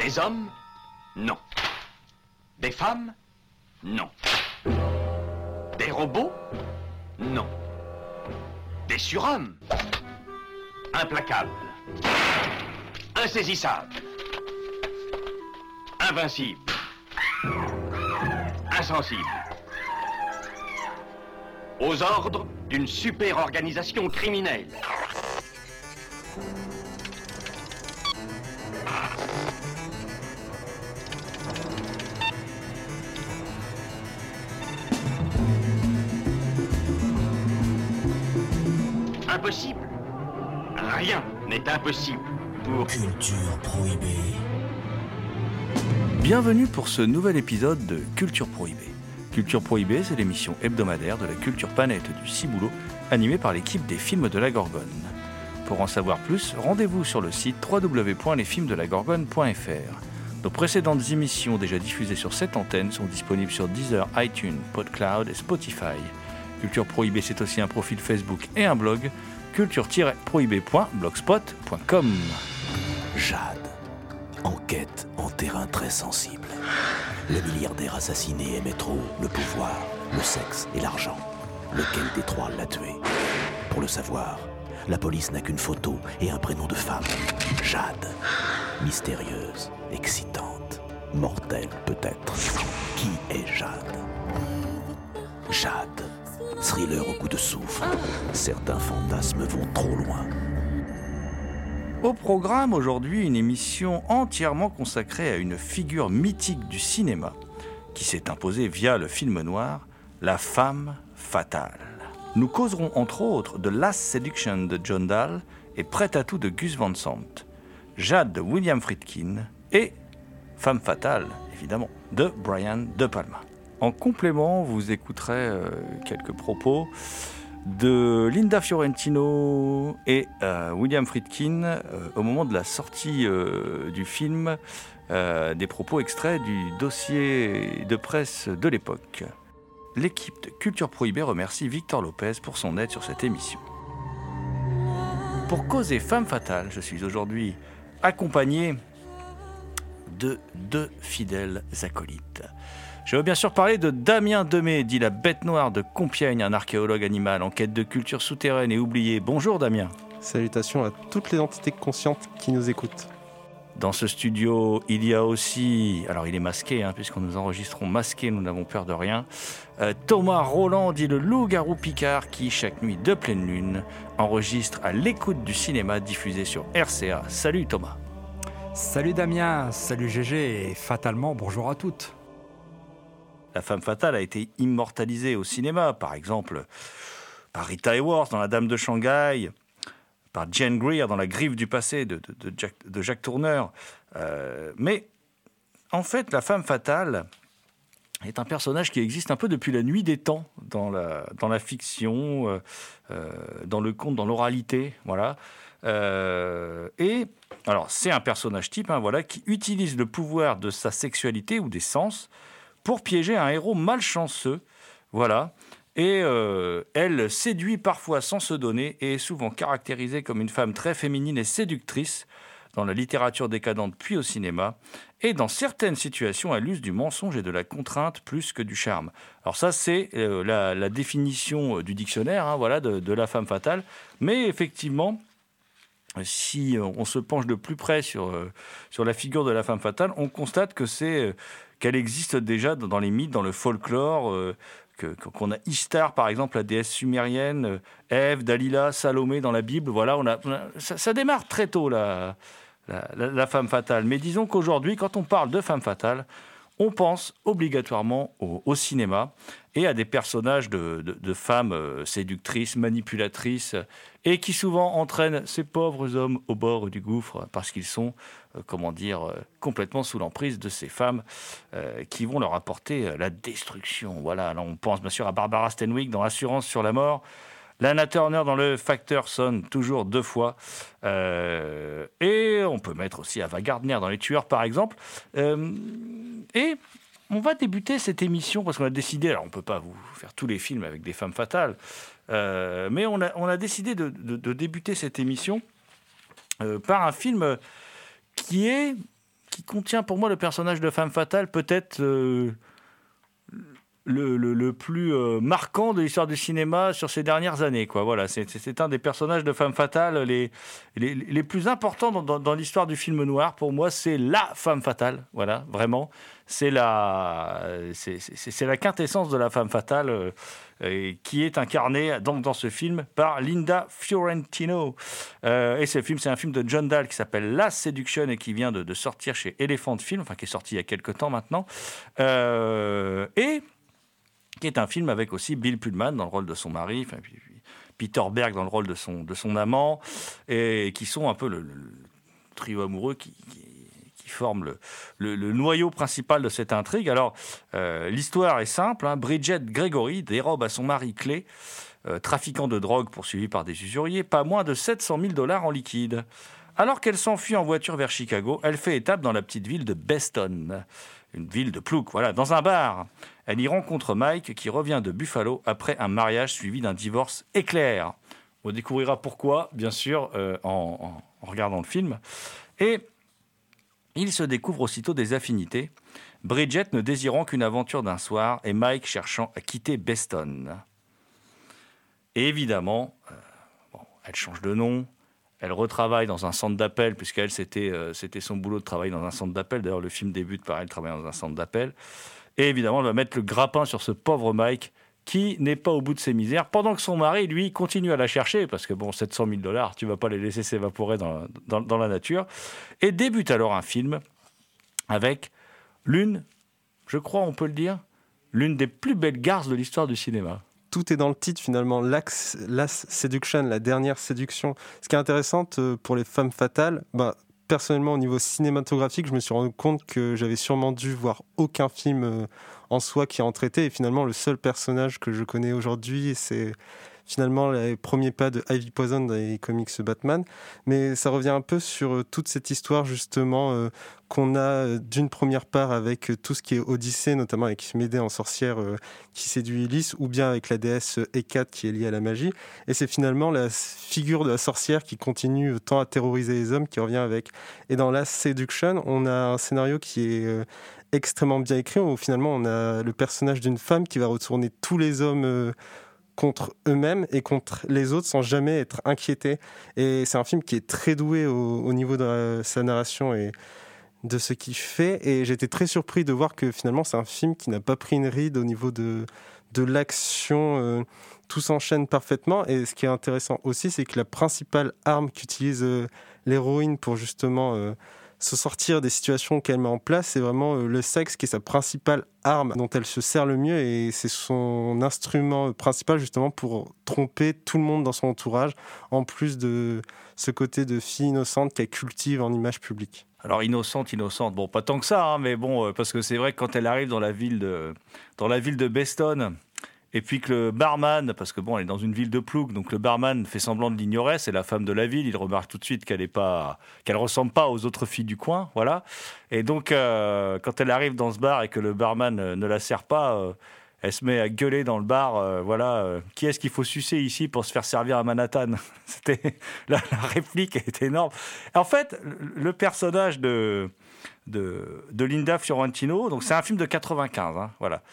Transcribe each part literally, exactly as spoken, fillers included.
Des hommes? Non. Des femmes? Non. Des robots? Non. Des surhommes? Implacables. Insaisissables. Invincibles. Insensibles. Aux ordres d'une super organisation criminelle. Impossible. Rien n'est impossible pour... Culture Prohibée. Bienvenue pour ce nouvel épisode de Culture Prohibée. Culture Prohibée, c'est l'émission hebdomadaire de la culture panette du Ciboulot, animée par l'équipe des films de la Gorgone. Pour en savoir plus, rendez-vous sur le site w w w point les films de la gorgone point f r. Nos précédentes émissions déjà diffusées sur cette antenne sont disponibles sur Deezer, iTunes, PodCloud et Spotify. Culture Prohibée, c'est aussi un profil Facebook et un blog, culture tiret prohibée point blogspot point com. Jade. Enquête en terrain très sensible. Le milliardaire assassiné aimait trop le pouvoir, le sexe et l'argent. Lequel des trois l'a tué? Pour le savoir, la police n'a qu'une photo et un prénom de femme. Jade. Mystérieuse, excitante, mortelle peut-être. Qui est Jade? Jade. Thriller au goût de soufre. Certains fantasmes vont trop loin. Au programme aujourd'hui, une émission entièrement consacrée à une figure mythique du cinéma qui s'est imposée via le film noir, la femme fatale. Nous causerons entre autres de Last Seduction de John Dahl et Prêt à tout de Gus Van Sant, Jade de William Friedkin et Femme fatale, évidemment, de Brian De Palma. En complément, vous écouterez euh, quelques propos de Linda Fiorentino et euh, William Friedkin euh, au moment de la sortie euh, du film, euh, des propos extraits du dossier de presse de l'époque. L'équipe de Culture Prohibée remercie Victor Lopez pour son aide sur cette émission. Pour causer Femme fatale, je suis aujourd'hui accompagné de deux fidèles acolytes. Je veux bien sûr parler de Damien Demey, dit la bête noire de Compiègne, un archéologue animal en quête de culture souterraine et oubliée. Bonjour Damien. Salutations à toutes les entités conscientes qui nous écoutent. Dans ce studio, il y a aussi, alors il est masqué, hein, puisqu'on nous enregistrons masqués, nous n'avons peur de rien, euh, Thomas Roland, dit le loup-garou Picard, qui, chaque nuit de pleine lune, enregistre à l'écoute du cinéma diffusé sur R C A. Salut Thomas. Salut Damien, salut G G et fatalement bonjour à toutes. La femme fatale a été immortalisée au cinéma, par exemple par Rita Hayworth dans La Dame de Shanghai, par Jane Greer dans La Griffe du passé de, de, de, Jack, de Jacques Tourneur. Euh, mais en fait, la femme fatale est un personnage qui existe un peu depuis la nuit des temps dans la, dans la fiction, euh, euh, dans le conte, dans l'oralité, voilà. Euh, et alors, c'est un personnage type, hein, voilà, qui utilise le pouvoir de sa sexualité ou des sens pour piéger un héros malchanceux, voilà. Et euh, elle séduit parfois sans se donner et est souvent caractérisée comme une femme très féminine et séductrice dans la littérature décadente puis au cinéma. Et dans certaines situations, elle use du mensonge et de la contrainte plus que du charme. Alors ça, c'est euh, la, la définition du dictionnaire, hein, voilà, de, de la femme fatale. Mais effectivement, si on se penche de plus près sur, euh, sur la figure de la femme fatale, on constate que c'est... Euh, qu'elle existe déjà dans les mythes, dans le folklore, euh, que, qu'on a Ishtar, par exemple, la déesse sumérienne, euh, Ève, Dalila, Salomé dans la Bible. Voilà, on a, on a, ça, ça démarre très tôt, la, la, la, la femme fatale. Mais disons qu'aujourd'hui, quand on parle de femme fatale, on pense obligatoirement au, au cinéma et à des personnages de, de, de femmes euh, séductrices, manipulatrices, et qui souvent entraînent ces pauvres hommes au bord du gouffre parce qu'ils sont, euh, comment dire, euh, complètement sous l'emprise de ces femmes euh, qui vont leur apporter euh, la destruction. Voilà, alors on pense bien sûr à Barbara Stanwyck dans Assurance sur la mort, Lana Turner dans Le Facteur sonne toujours deux fois. Euh, et on peut mettre aussi Ava Gardner dans Les Tueurs, par exemple. Euh, et on va débuter cette émission parce qu'on a décidé, alors on ne peut pas vous faire tous les films avec des femmes fatales, euh, mais on a, on a décidé de, de, de débuter cette émission euh, par un film qui est qui contient pour moi le personnage de femme fatale, peut-être euh, le, le, le plus euh, marquant de l'histoire du cinéma sur ces dernières années, quoi. Voilà, c'est, c'est un des personnages de femme fatale les, les, les plus importants dans, dans, dans l'histoire du film noir. Pour moi, c'est la femme fatale, voilà, vraiment. C'est la, c'est, c'est, c'est la quintessence de la femme fatale euh, euh, qui est incarnée donc, dans ce film par Linda Fiorentino. Euh, et ce film, c'est un film de John Dahl qui s'appelle Last Seduction et qui vient de, de sortir chez Elephant Film, enfin qui est sorti il y a quelques temps maintenant. Euh, et qui est un film avec aussi Bill Pullman dans le rôle de son mari, enfin, puis, puis Peter Berg dans le rôle de son, de son amant, et qui sont un peu le, le, le trio amoureux qui, qui, qui forme le, le, le noyau principal de cette intrigue. Alors, euh, l'histoire est simple, hein. Bridget Gregory dérobe à son mari Clay, euh, trafiquant de drogue poursuivi par des usuriers, pas moins de sept cent mille dollars en liquide. Alors qu'elle s'enfuit en voiture vers Chicago, elle fait étape dans la petite ville de Beston, une ville de plouc, voilà, dans un bar. Elle y rencontre Mike, qui revient de Buffalo après un mariage suivi d'un divorce éclair. On découvrira pourquoi, bien sûr, euh, en, en, en regardant le film. Et il se découvre aussitôt des affinités, Bridget ne désirant qu'une aventure d'un soir et Mike cherchant à quitter Beston. Et évidemment, euh, bon, elle change de nom. Elle retravaille dans un centre d'appel, puisqu'elle, c'était, euh, c'était son boulot de travailler dans un centre d'appel. D'ailleurs, le film débute par elle travaillant dans un centre d'appel. Et évidemment, elle va mettre le grappin sur ce pauvre Mike, qui n'est pas au bout de ses misères, pendant que son mari, lui, continue à la chercher, parce que, bon, sept cent mille dollars, tu ne vas pas les laisser s'évaporer dans, dans, dans la nature. Et débute alors un film avec l'une, je crois, on peut le dire, l'une des plus belles garces de l'histoire du cinéma. Tout est dans le titre finalement, Last Seduction, la dernière séduction. Ce qui est intéressant pour les femmes fatales, bah, personnellement au niveau cinématographique, je me suis rendu compte que j'avais sûrement dû voir aucun film en soi qui en traitait. Et finalement, le seul personnage que je connais aujourd'hui, c'est finalement les premiers pas de Ivy Poison dans les comics Batman. Mais ça revient un peu sur toute cette histoire justement euh, qu'on a d'une première part avec tout ce qui est Odyssée, notamment avec Médée en sorcière euh, qui séduit Ulysse, ou bien avec la déesse Hécate qui est liée à la magie. Et c'est finalement la figure de la sorcière qui continue tant à terroriser les hommes qui revient avec. Et dans Last Seduction, on a un scénario qui est euh, extrêmement bien écrit, où finalement on a le personnage d'une femme qui va retourner tous les hommes euh, contre eux-mêmes et contre les autres sans jamais être inquiétés. Et c'est un film qui est très doué au, au niveau de la, sa narration et de ce qu'il fait. Et j'étais très surpris de voir que finalement c'est un film qui n'a pas pris une ride au niveau de, de l'action. Euh, tout s'enchaîne parfaitement. Et ce qui est intéressant aussi, c'est que la principale arme qu'utilise euh, l'héroïne pour justement euh, se sortir des situations qu'elle met en place, c'est vraiment euh, le sexe qui est sa principale arme dont elle se sert le mieux, et c'est son instrument principal justement pour tromper tout le monde dans son entourage, en plus de ce côté de fille innocente qu'elle cultive en image publique. Alors innocente, innocente, bon pas tant que ça, hein, mais bon, euh, parce que c'est vrai que quand elle arrive dans la ville de, dans la ville de Beston, et puis que le barman, parce que bon, elle est dans une ville de plouc, donc le barman fait semblant de l'ignorer, c'est la femme de la ville, il remarque tout de suite qu'elle est pas, qu'elle ressemble pas aux autres filles du coin, voilà. Et donc, euh, quand elle arrive dans ce bar et que le barman euh, ne la sert pas, euh, elle se met à gueuler dans le bar, euh, voilà, euh, qui est-ce qu'il faut sucer ici pour se faire servir à Manhattan? C'était la, la réplique est énorme. En fait, le personnage de de, de Linda Fiorentino, donc c'est un film de quatre-vingt-quinze, hein, voilà.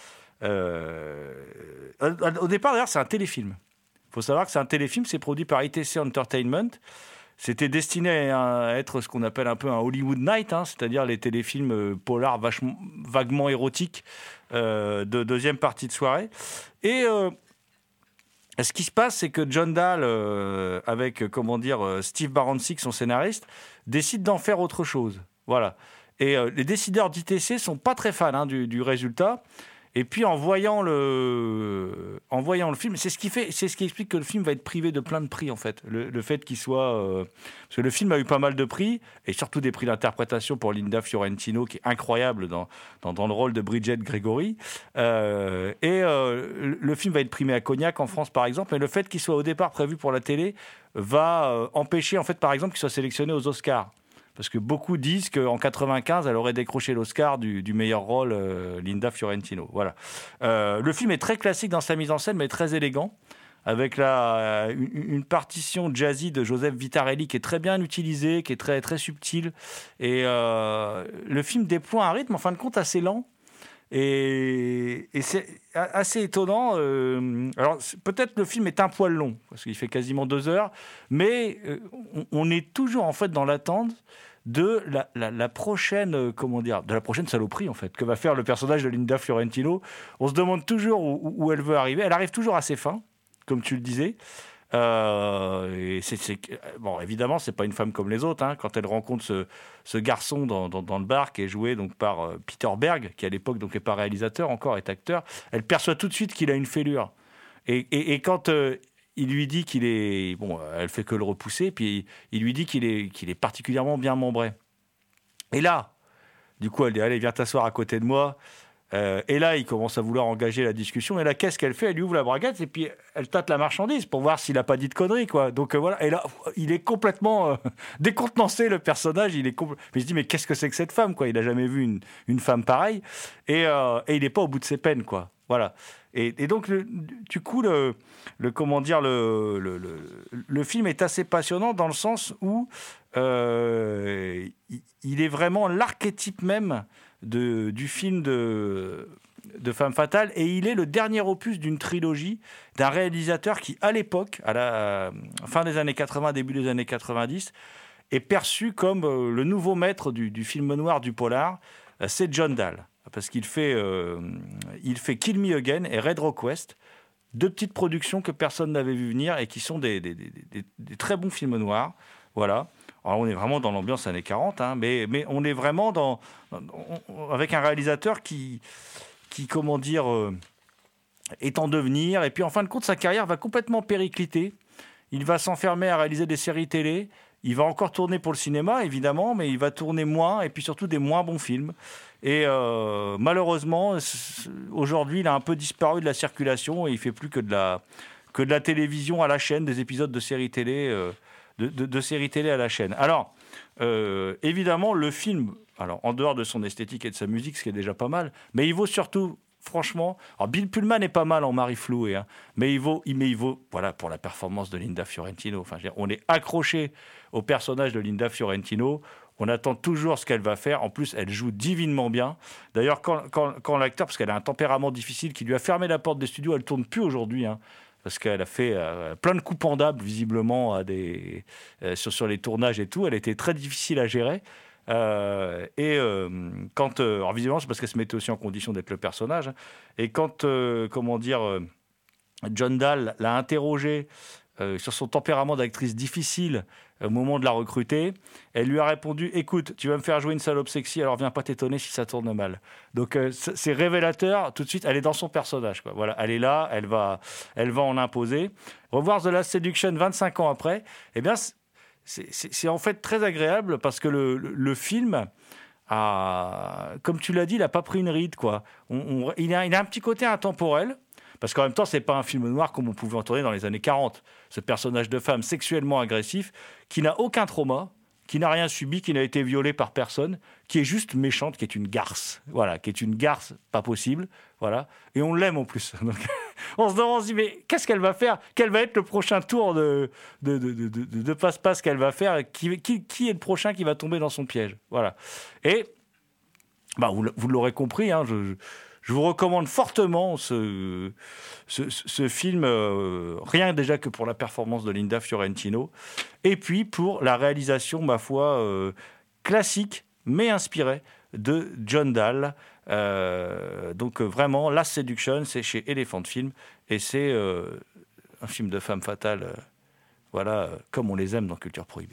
Euh, au départ, d'ailleurs, c'est un téléfilm. Il faut savoir que c'est un téléfilm, c'est produit par I T C Entertainment. C'était destiné à être ce qu'on appelle un peu un Hollywood Night, hein, c'est-à-dire les téléfilms polars vachement, vaguement érotiques euh, de deuxième partie de soirée. Et euh, ce qui se passe, c'est que John Dahl, euh, avec comment dire, Steve Baranczyk, son scénariste, décide d'en faire autre chose. Voilà. Et euh, les décideurs d'I T C sont pas très fans hein, du, du résultat. Et puis en voyant le, en voyant le film, c'est ce qui fait, c'est ce qui explique que le film va être privé de plein de prix en fait. Le, le fait qu'il soit, euh, parce que le film a eu pas mal de prix et surtout des prix d'interprétation pour Linda Fiorentino qui est incroyable dans dans, dans le rôle de Bridget Gregory. Euh, et euh, le film va être primé à Cognac en France par exemple. Et le fait qu'il soit au départ prévu pour la télé va euh, empêcher en fait par exemple qu'il soit sélectionné aux Oscars. Parce que beaucoup disent qu'en quatre-vingt-quinze, elle aurait décroché l'Oscar du, du meilleur rôle, euh, Linda Fiorentino. Voilà. Euh, le film est très classique dans sa mise en scène, mais très élégant, avec la, une, une partition jazzy de Joseph Vitarelli qui est très bien utilisée, qui est très, très subtile. Et euh, le film déploie un rythme, en fin de compte, assez lent. Et, et c'est assez étonnant. Euh, alors, peut-être le film est un poil long, parce qu'il fait quasiment deux heures, mais euh, on, on est toujours, en fait, dans l'attente de la, la, la prochaine, euh, comment dire, de la prochaine saloperie en fait, que va faire le personnage de Linda Fiorentino. On se demande toujours où, où elle veut arriver. Elle arrive toujours à ses fins, comme tu le disais. Euh, et c'est, c'est, bon, évidemment, c'est pas une femme comme les autres. Hein, quand elle rencontre ce, ce garçon dans, dans, dans le bar qui est joué donc par euh, Peter Berg, qui à l'époque donc est pas réalisateur encore, est acteur, elle perçoit tout de suite qu'il a une fêlure. Et, et, et quand euh, il lui dit qu'il est... Bon, elle fait que le repousser, puis il lui dit qu'il est, qu'il est particulièrement bien membré. Et là, du coup, elle dit, allez, viens t'asseoir à côté de moi. Euh, et là, il commence à vouloir engager la discussion. Et là, qu'est-ce qu'elle fait ? Elle lui ouvre la braguette et puis elle tâte la marchandise pour voir s'il n'a pas dit de conneries, quoi. Donc euh, voilà. Et là, il est complètement euh, décontenancé, le personnage. Il est compl... Mais il se dit, mais qu'est-ce que c'est que cette femme, quoi ? Il n'a jamais vu une, une femme pareille. Et, euh, et il n'est pas au bout de ses peines, quoi. Voilà. Et, et donc, le, du coup, le, le, comment dire, le, le, le, le film est assez passionnant dans le sens où euh, il, il est vraiment l'archétype même de, du film de, de Femme Fatale. Et il est le dernier opus d'une trilogie d'un réalisateur qui, à l'époque, à la fin des années quatre-vingts, début des années quatre-vingt-dix, est perçu comme le nouveau maître du, du film noir, du polar. C'est John Dahl. Parce qu'il fait, euh, il fait Kill Me Again et Red Rock West, deux petites productions que personne n'avait vu venir et qui sont des, des, des, des, des très bons films noirs. Voilà. Alors on est vraiment dans l'ambiance années quarante, hein, mais, mais on est vraiment dans, on, avec un réalisateur qui, qui comment dire, euh, est en devenir. Et puis en fin de compte, sa carrière va complètement péricliter. Il va s'enfermer à réaliser des séries télé. Il va encore tourner pour le cinéma, évidemment, mais il va tourner moins, et puis surtout des moins bons films. Et euh, malheureusement, aujourd'hui, il a un peu disparu de la circulation et il ne fait plus que de la, que de la télévision à la chaîne, des épisodes de séries télé, euh, de, de, de séries télé à la chaîne. Alors, euh, évidemment, le film, alors, en dehors de son esthétique et de sa musique, ce qui est déjà pas mal, mais il vaut surtout... Franchement, alors Bill Pullman n'est pas mal en Marie Flouet, hein, mais il vaut, mais il vaut, voilà, pour la performance de Linda Fiorentino. Enfin, je veux dire, on est accroché au personnage de Linda Fiorentino. On attend toujours ce qu'elle va faire. En plus, elle joue divinement bien. D'ailleurs, quand, quand, quand l'acteur, parce qu'elle a un tempérament difficile qui lui a fermé la porte des studios, elle tourne plus aujourd'hui, hein, parce qu'elle a fait euh, plein de coups pendables visiblement à des, euh, sur, sur les tournages et tout. Elle était très difficile à gérer. Euh, et euh, quand, euh, alors visiblement, c'est parce qu'elle se mettait aussi en condition d'être le personnage. Et quand, euh, comment dire, euh, John Dahl l'a interrogée euh, sur son tempérament d'actrice difficile au moment de la recruter, elle lui a répondu: écoute, tu vas me faire jouer une salope sexy, alors viens pas t'étonner si ça tourne mal. Donc euh, c'est révélateur. Tout de suite, elle est dans son personnage, quoi. Voilà, elle est là, elle va, elle va en imposer. Revoir The Last Seduction vingt-cinq ans après, eh bien. C'est, c'est, c'est en fait très agréable parce que le, le, le film, a, comme tu l'as dit, il n'a pas pris une ride, quoi. On, on, il, a, il a un petit côté intemporel, parce qu'en même temps, ce n'est pas un film noir comme on pouvait en tourner dans les années quarante. Ce personnage de femme sexuellement agressif, qui n'a aucun trauma, qui n'a rien subi, qui n'a été violée par personne, qui est juste méchante, qui est une garce. Voilà, qui est une garce pas possible. Voilà. Et on l'aime en plus. Donc, on se demande, on se dit, mais qu'est-ce qu'elle va faire ? Quel va être le prochain tour de, de, de, de, de, de passe-passe qu'elle va faire ? qui, qui, qui est le prochain qui va tomber dans son piège ? Voilà. Et bah, vous, vous l'aurez compris, hein, je, je vous recommande fortement ce, ce, ce film, euh, rien déjà que pour la performance de Linda Fiorentino, et puis pour la réalisation, ma foi, euh, classique, mais inspirée, de John Dahl. Euh, donc euh, vraiment, Last Seduction, c'est chez Elephant Film, et c'est euh, un film de femme fatale, euh, voilà, euh, comme on les aime dans Culture Prohibée.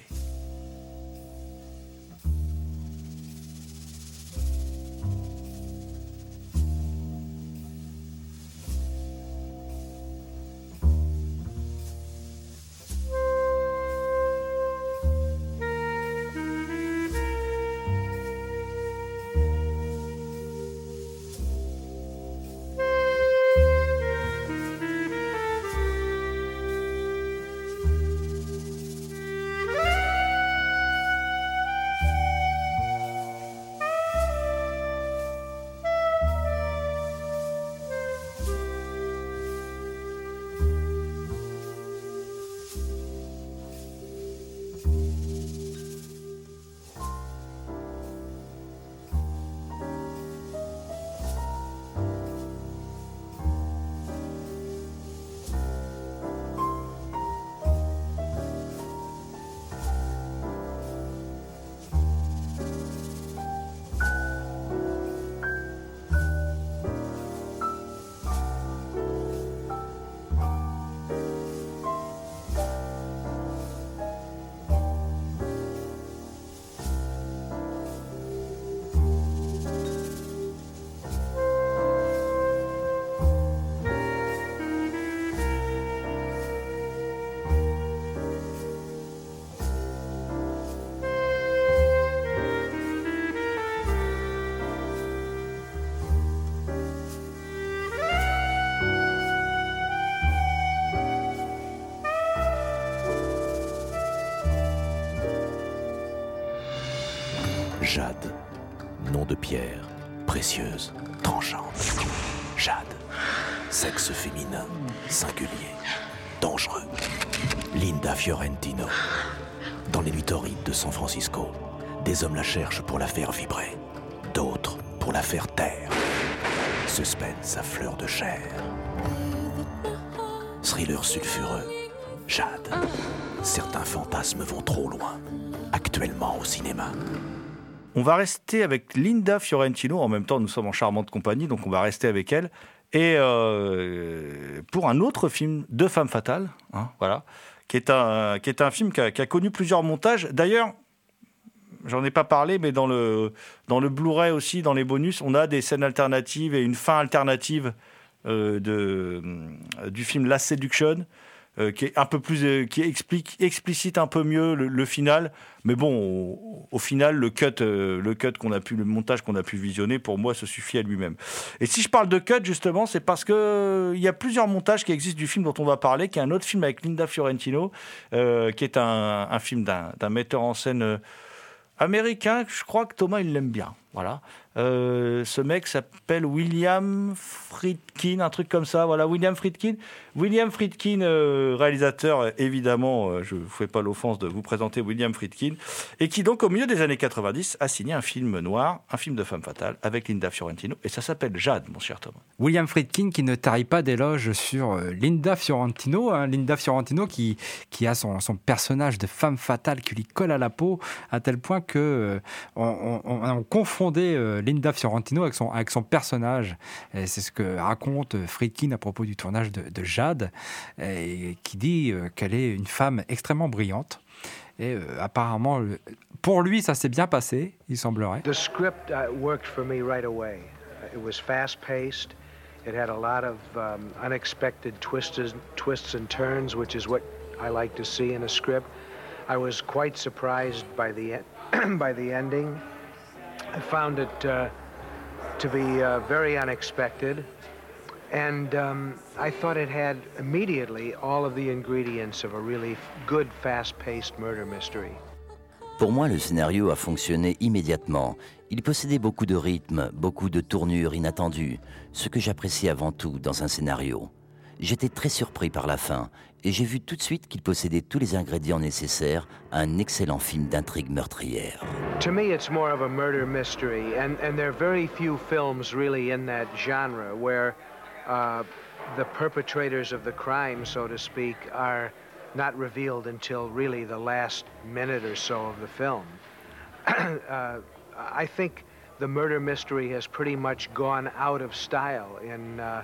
Jade, nom de pierre, précieuse, tranchante. Jade, sexe féminin, singulier, dangereux. Linda Fiorentino. Dans les nuits torrides de San Francisco, des hommes la cherchent pour la faire vibrer, d'autres pour la faire taire. Suspense à fleur de chair. Thriller sulfureux, Jade. Certains fantasmes vont trop loin, actuellement au cinéma. On va rester avec Linda Fiorentino. En même temps, nous sommes en charmante compagnie, donc on va rester avec elle. Et euh, pour un autre film de Femme Fatale, hein, voilà, qui est un, qui est un film qui a, qui a connu plusieurs montages. D'ailleurs, j'en ai pas parlé, mais dans le, dans le Blu-ray aussi, dans les bonus, on a des scènes alternatives et une fin alternative euh, de, euh, du film Last Seduction, euh, qui est un peu plus, euh, qui explique, explicite un peu mieux le, le final. Mais bon, au, au final, le cut, euh, le cut qu'on a pu, le montage qu'on a pu visionner, pour moi, se suffit à lui-même. Et si je parle de cut, justement, c'est parce que euh, il y a plusieurs montages qui existent du film dont on va parler, qui est un autre film avec Linda Fiorentino, euh, qui est un, un film d'un, d'un metteur en scène euh, américain. Je crois que Thomas, il l'aime bien. Voilà. Euh, ce mec s'appelle William Friedkin, un truc comme ça. Voilà, William Friedkin. William Friedkin, euh, réalisateur, évidemment, euh, je ne vous fais pas l'offense de vous présenter William Friedkin, et qui donc, au milieu des années quatre-vingt-dix, a signé un film noir, un film de femme fatale, avec Linda Fiorentino, et ça s'appelle Jade, mon cher Thomas. William Friedkin qui ne tarit pas d'éloges sur euh, Linda Fiorentino, hein, Linda Fiorentino qui, qui a son, son personnage de femme fatale qui lui colle à la peau, à tel point que euh, on, on, on confondait euh, Linda Fiorentino avec son, avec son personnage. Et c'est ce que raconte Friedkin à propos du tournage de, de Jade, et qui dit euh, qu'elle est une femme extrêmement brillante. Et euh, apparemment, pour lui, ça s'est bien passé, il semblerait. The script uh, worked for me right away. It was fast-paced. It had a lot of um, unexpected twists, twists and turns, which is what I like to see in a script. I was quite surprised by the by the ending. I found it uh, to be uh, very unexpected, and um, I thought it had immediately all of the ingredients of a really good, fast-paced murder mystery. Pour moi, le scénario a fonctionné immédiatement. Il possédait beaucoup de rythme, beaucoup de tournures inattendues, ce que j'apprécie avant tout dans un scénario. J'étais très surpris par la fin, et j'ai vu tout de suite qu'il possédait tous les ingrédients nécessaires à un excellent film d'intrigue meurtrière. To me, it's more of a murder mystery, and, and there are very few films really in that genre where uh, the perpetrators of the crime, so to speak, are not revealed until really the last minute or so of the film. uh, I think the murder mystery has pretty much gone out of style in uh,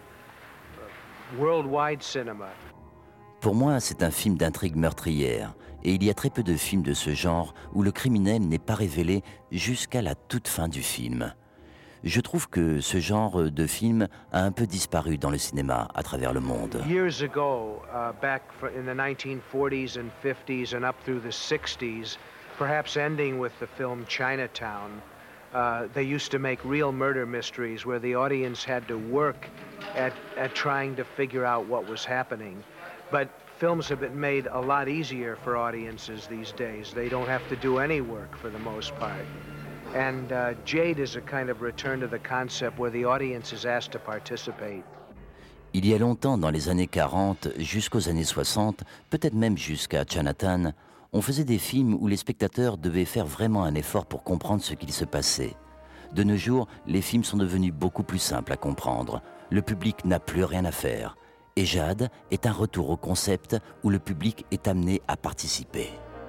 worldwide cinema. Pour moi, c'est un film d'intrigue meurtrière, et il y a très peu de films de ce genre où le criminel n'est pas révélé jusqu'à la toute fin du film. Je trouve que ce genre de film a un peu disparu dans le cinéma à travers le monde. Years ago, uh, back in the nineteen forties and fifties and up through the sixties, perhaps ending with the film Chinatown, uh, they used to make real murder mysteries where the audience had to work at, at trying to figure out what was happening. But films have been made a lot easier for audiences these days. They don't have to do any work for the most part. And uh, Jade is a kind of return to the concept where the audience is asked to participate. Il y a longtemps, dans les années quarante jusqu'aux années soixante, peut-être même jusqu'à Chinatown, on faisait des films où les spectateurs devaient faire vraiment un effort pour comprendre ce qu'il se passait. De nos jours, les films sont devenus beaucoup plus simples à comprendre. Le public n'a plus rien à faire. Et Jade est un retour au concept où le public est amené à participer.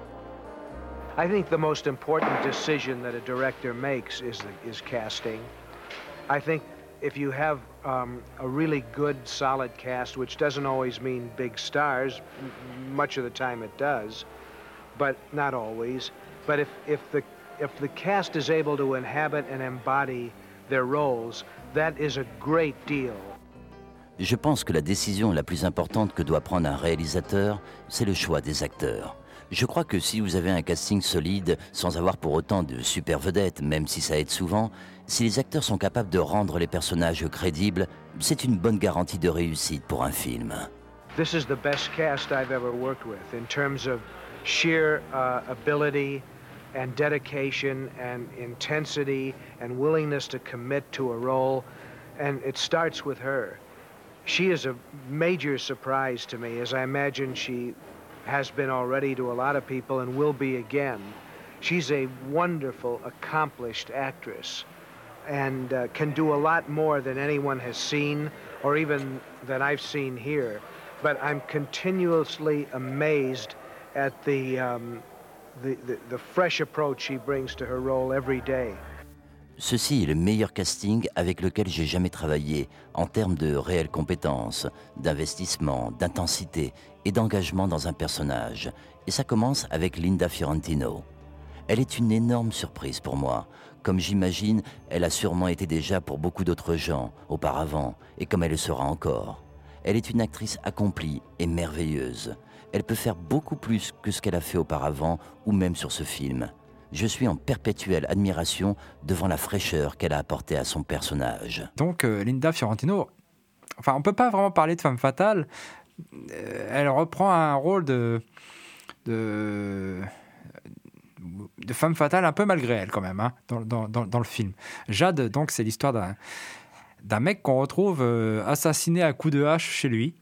I think the most important decision that a director makes is, is casting. I think if you have um, a really good, solid cast, which doesn't always mean big stars, much of the time it does, but not always. But if, if, the, if the cast is able to inhabit and embody their roles, that is a great deal. Je pense que la décision la plus importante que doit prendre un réalisateur, c'est le choix des acteurs. Je crois que si vous avez un casting solide, sans avoir pour autant de super vedettes, même si ça aide souvent, si les acteurs sont capables de rendre les personnages crédibles, c'est une bonne garantie de réussite pour un film. This is the best cast I've ever worked with in terms of sheer uh, ability, and dedication and intensity and willingness to commit to a role, and it starts with her. She is a major surprise to me, as I imagine she has been already to a lot of people and will be again. She's a wonderful, accomplished actress and uh, can do a lot more than anyone has seen or even than I've seen here. But I'm continuously amazed at the, um, the, the, the fresh approach she brings to her role every day. Ceci est le meilleur casting avec lequel j'ai jamais travaillé en termes de réelles compétences, d'investissement, d'intensité et d'engagement dans un personnage. Et ça commence avec Linda Fiorentino. Elle est une énorme surprise pour moi. Comme j'imagine, elle a sûrement été déjà pour beaucoup d'autres gens auparavant, et comme elle le sera encore. Elle est une actrice accomplie et merveilleuse. Elle peut faire beaucoup plus que ce qu'elle a fait auparavant, ou même sur ce film. Je suis en perpétuelle admiration devant la fraîcheur qu'elle a apportée à son personnage. Donc euh, Linda Fiorentino, enfin on peut pas vraiment parler de femme fatale. Euh, elle reprend un rôle de de de femme fatale un peu malgré elle quand même, hein, dans, dans, dans, dans le film. Jade, donc, c'est l'histoire d'un, d'un mec qu'on retrouve euh, assassiné à coups de hache chez lui.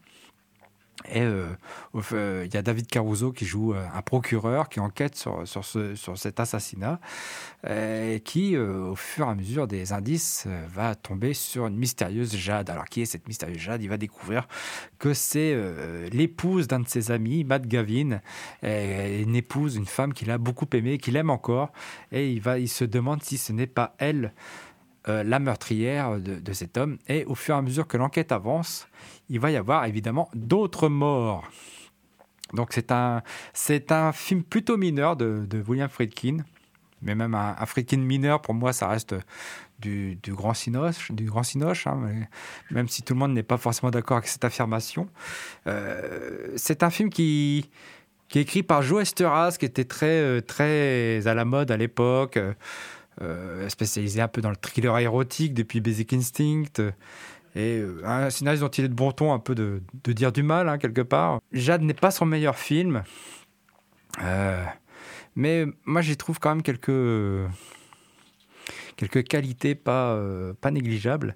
Et il euh, euh, y a David Caruso qui joue euh, un procureur qui enquête sur, sur, ce, sur cet assassinat euh, et qui, euh, au fur et à mesure des indices, euh, va tomber sur une mystérieuse Jade. Alors, qui est cette mystérieuse Jade ? Il va découvrir que c'est euh, l'épouse d'un de ses amis, Matt Gavin, et une épouse, une femme qu'il a beaucoup aimée, qu'il aime encore, et il, va, il se demande si ce n'est pas elle Euh, la meurtrière de, de cet homme. Et au fur et à mesure que l'enquête avance, il va y avoir évidemment d'autres morts. Donc c'est un, c'est un film plutôt mineur de, de William Friedkin, mais même un, un Friedkin mineur, pour moi, ça reste du, du grand cinoche, du grand cinoche, hein, mais, même si tout le monde n'est pas forcément d'accord avec cette affirmation. Euh, c'est un film qui, qui est écrit par Joe Esteras, qui était très, très à la mode à l'époque, Euh, spécialisé un peu dans le thriller érotique depuis Basic Instinct, euh, et euh, un scénariste dont il est de bon ton un peu de, de dire du mal, hein, quelque part. Jade n'est pas son meilleur film, euh, mais moi j'y trouve quand même quelques, quelques qualités pas, euh, pas négligeables.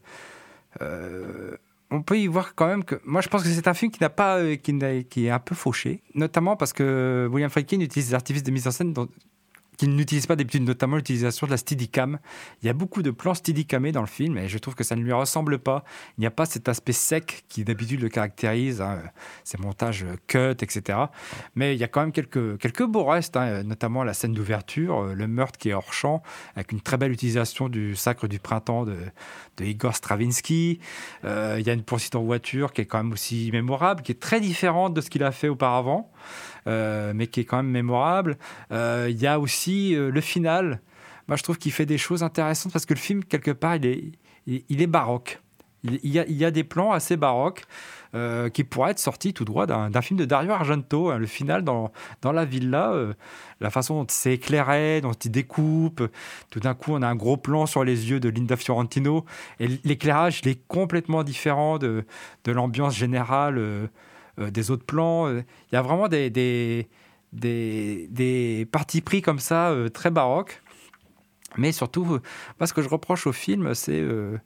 Euh, on peut y voir quand même que... Moi, je pense que c'est un film qui, n'a pas, euh, qui, n'a, qui est un peu fauché, notamment parce que William Friedkin utilise des artifices de mise en scène dont, qui n'utilise pas d'habitude, notamment l'utilisation de la steadicam. Il y a beaucoup de plans steadicamés dans le film et je trouve que ça ne lui ressemble pas. Il n'y a pas cet aspect sec qui d'habitude le caractérise, hein, ces montages cut, et cetera. Mais il y a quand même quelques, quelques beaux restes, hein, notamment la scène d'ouverture, le meurtre qui est hors champ, avec une très belle utilisation du Sacre du Printemps de, de Igor Stravinsky. Euh, il y a une poursuite en voiture qui est quand même aussi mémorable, qui est très différente de ce qu'il a fait auparavant. Euh, mais qui est quand même mémorable. Euh, il y a aussi euh, le final. Moi, je trouve qu'il fait des choses intéressantes parce que le film, quelque part, il est, il, il est baroque. Il, il, y a, il y a des plans assez baroques euh, qui pourraient être sortis tout droit d'un, d'un film de Dario Argento. Hein. Le final, dans, dans la villa, euh, la façon dont c'est éclairé, dont il découpe. Tout d'un coup, on a un gros plan sur les yeux de Linda Fiorentino. Et l'éclairage, il est complètement différent de, de l'ambiance générale euh, Euh, des autres plans. Il euh, y a vraiment des, des, des, des partis pris comme ça, euh, très baroques. Mais surtout, euh, moi, ce que je reproche au film, c'est, euh,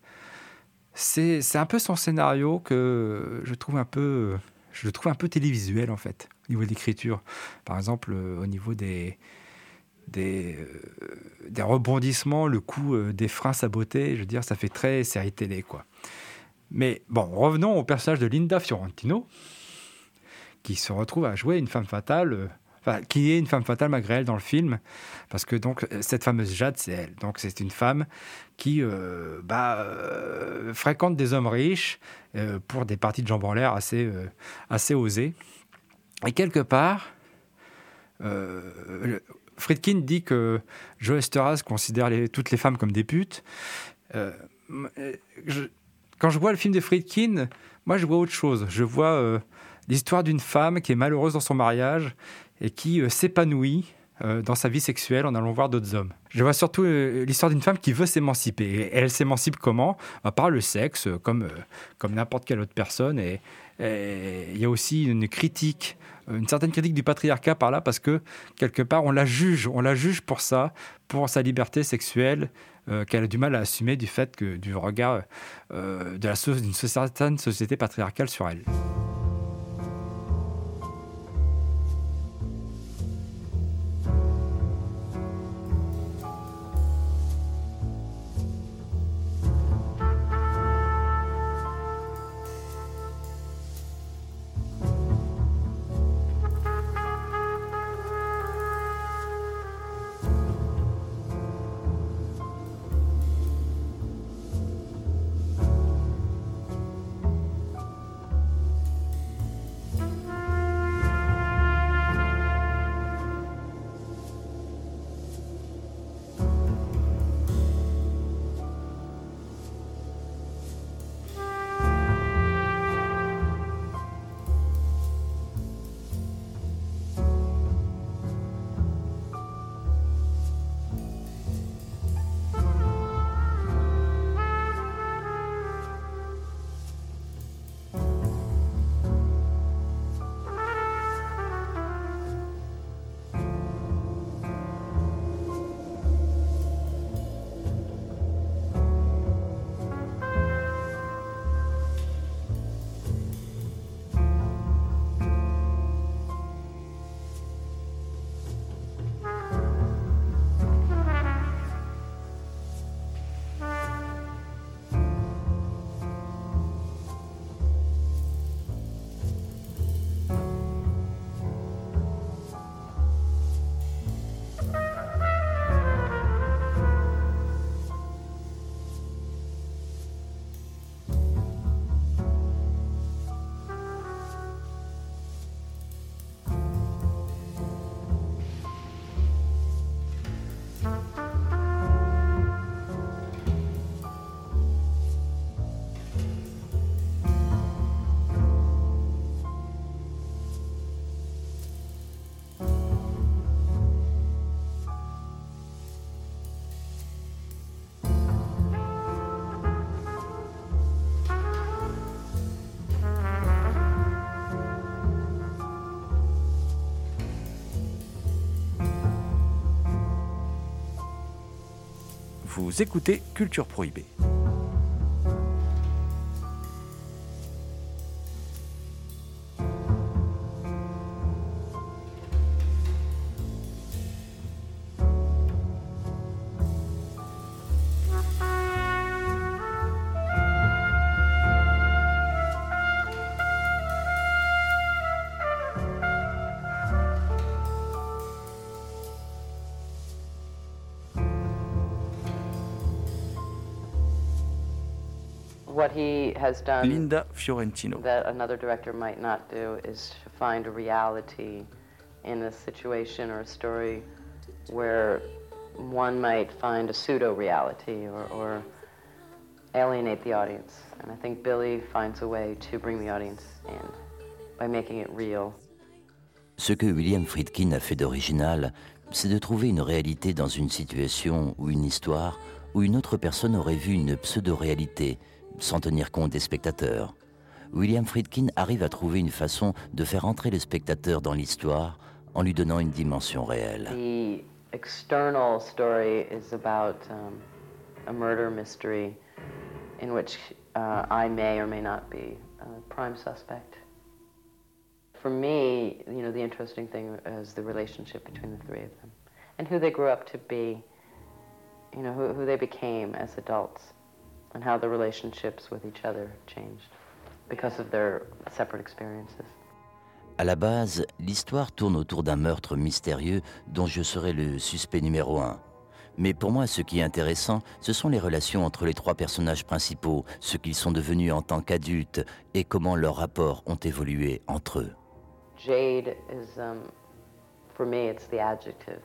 c'est, c'est un peu son scénario que je trouve un peu, je le trouve un peu télévisuel, en fait, au niveau de l'écriture. Par exemple, euh, au niveau des, des, euh, des rebondissements, le coup euh, des freins sabotés, je veux dire, ça fait très série télé, quoi. Mais bon, revenons au personnage de Linda Fiorentino, qui se retrouve à jouer une femme fatale, euh, enfin, qui est une femme fatale malgré elle dans le film, parce que donc cette fameuse Jade, c'est elle. Donc c'est une femme qui euh, bah, euh, fréquente des hommes riches euh, pour des parties de jambes en l'air assez, euh, assez osées. Et quelque part, euh, Friedkin dit que Joe Esteras considère les, toutes les femmes comme des putes. Euh, je, quand je vois le film de Friedkin, moi je vois autre chose. Je vois euh, l'histoire d'une femme qui est malheureuse dans son mariage et qui euh, s'épanouit euh, dans sa vie sexuelle en allant voir d'autres hommes. Je vois surtout euh, l'histoire d'une femme qui veut s'émanciper. Et elle s'émancipe comment ? Bah, par le sexe, euh, comme, euh, comme n'importe quelle autre personne. Et il y a aussi une critique une certaine critique du patriarcat par là, parce que quelque part on la juge, on la juge pour ça, pour sa liberté sexuelle euh, qu'elle a du mal à assumer du fait que du regard euh, de la so- d'une certaine société patriarcale sur elle. Vous écoutez Culture Prohibée. What he has done Linda Fiorentino. that another director might not do is to find a reality in a situation or a story where one might find a pseudo-reality or, or alienate the audience. And I think Billy finds a way to bring the audience in by making it real. Ce que William Friedkin a fait d'original, c'est de trouver une réalité dans une situation ou une histoire où une autre personne aurait vu une pseudo-réalité, sans tenir compte des spectateurs. William Friedkin arrive à trouver une façon de faire entrer le spectateur dans l'histoire en lui donnant une dimension réelle. The external story is about um, a murder mystery in which uh, I may or may not be a prime suspect. For me, you know, the interesting thing is the relationship between the three of them and who they grew up to be, you know, who, who they became as adults and how the relationships with each other changed because of their separate experiences. À la base, l'histoire tourne autour d'un meurtre mystérieux dont je serai le suspect numéro un. Mais pour moi, ce qui est intéressant, ce sont les relations entre les trois personnages principaux, ce qu'ils sont devenus en tant qu'adultes et comment leurs rapports ont évolué entre eux. Jade is, um, for me, it's the adjective.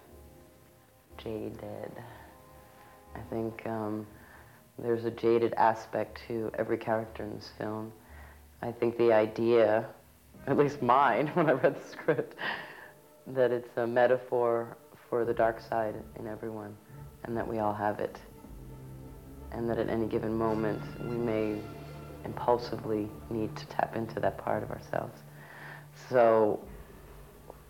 Jaded. I think um, there's a jaded aspect to every character in this film. I think the idea, at least mine when I read the script, that it's a metaphor for the dark side in everyone and that we all have it. And that at any given moment we may impulsively need to tap into that part of ourselves. So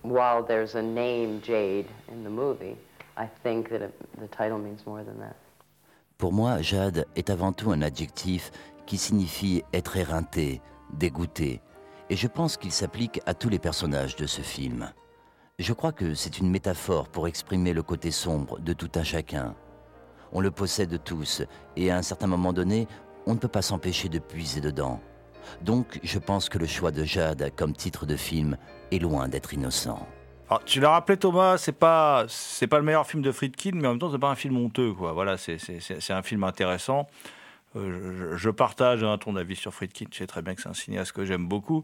while there's a name Jade in the movie, I think that it, the title means more than that. Pour moi, Jade est avant tout un adjectif qui signifie être éreinté, dégoûté, et je pense qu'il s'applique à tous les personnages de ce film. Je crois que c'est une métaphore pour exprimer le côté sombre de tout un chacun. On le possède tous, et à un certain moment donné, on ne peut pas s'empêcher de puiser dedans. Donc, je pense que le choix de Jade comme titre de film est loin d'être innocent. Alors, tu l'as rappelé, Thomas, c'est pas c'est pas le meilleur film de Friedkin, mais en même temps c'est pas un film honteux, quoi. Voilà, c'est c'est c'est, c'est un film intéressant. Euh, je, je partage hein, ton avis sur Friedkin. Je sais très bien que c'est un cinéaste que j'aime beaucoup.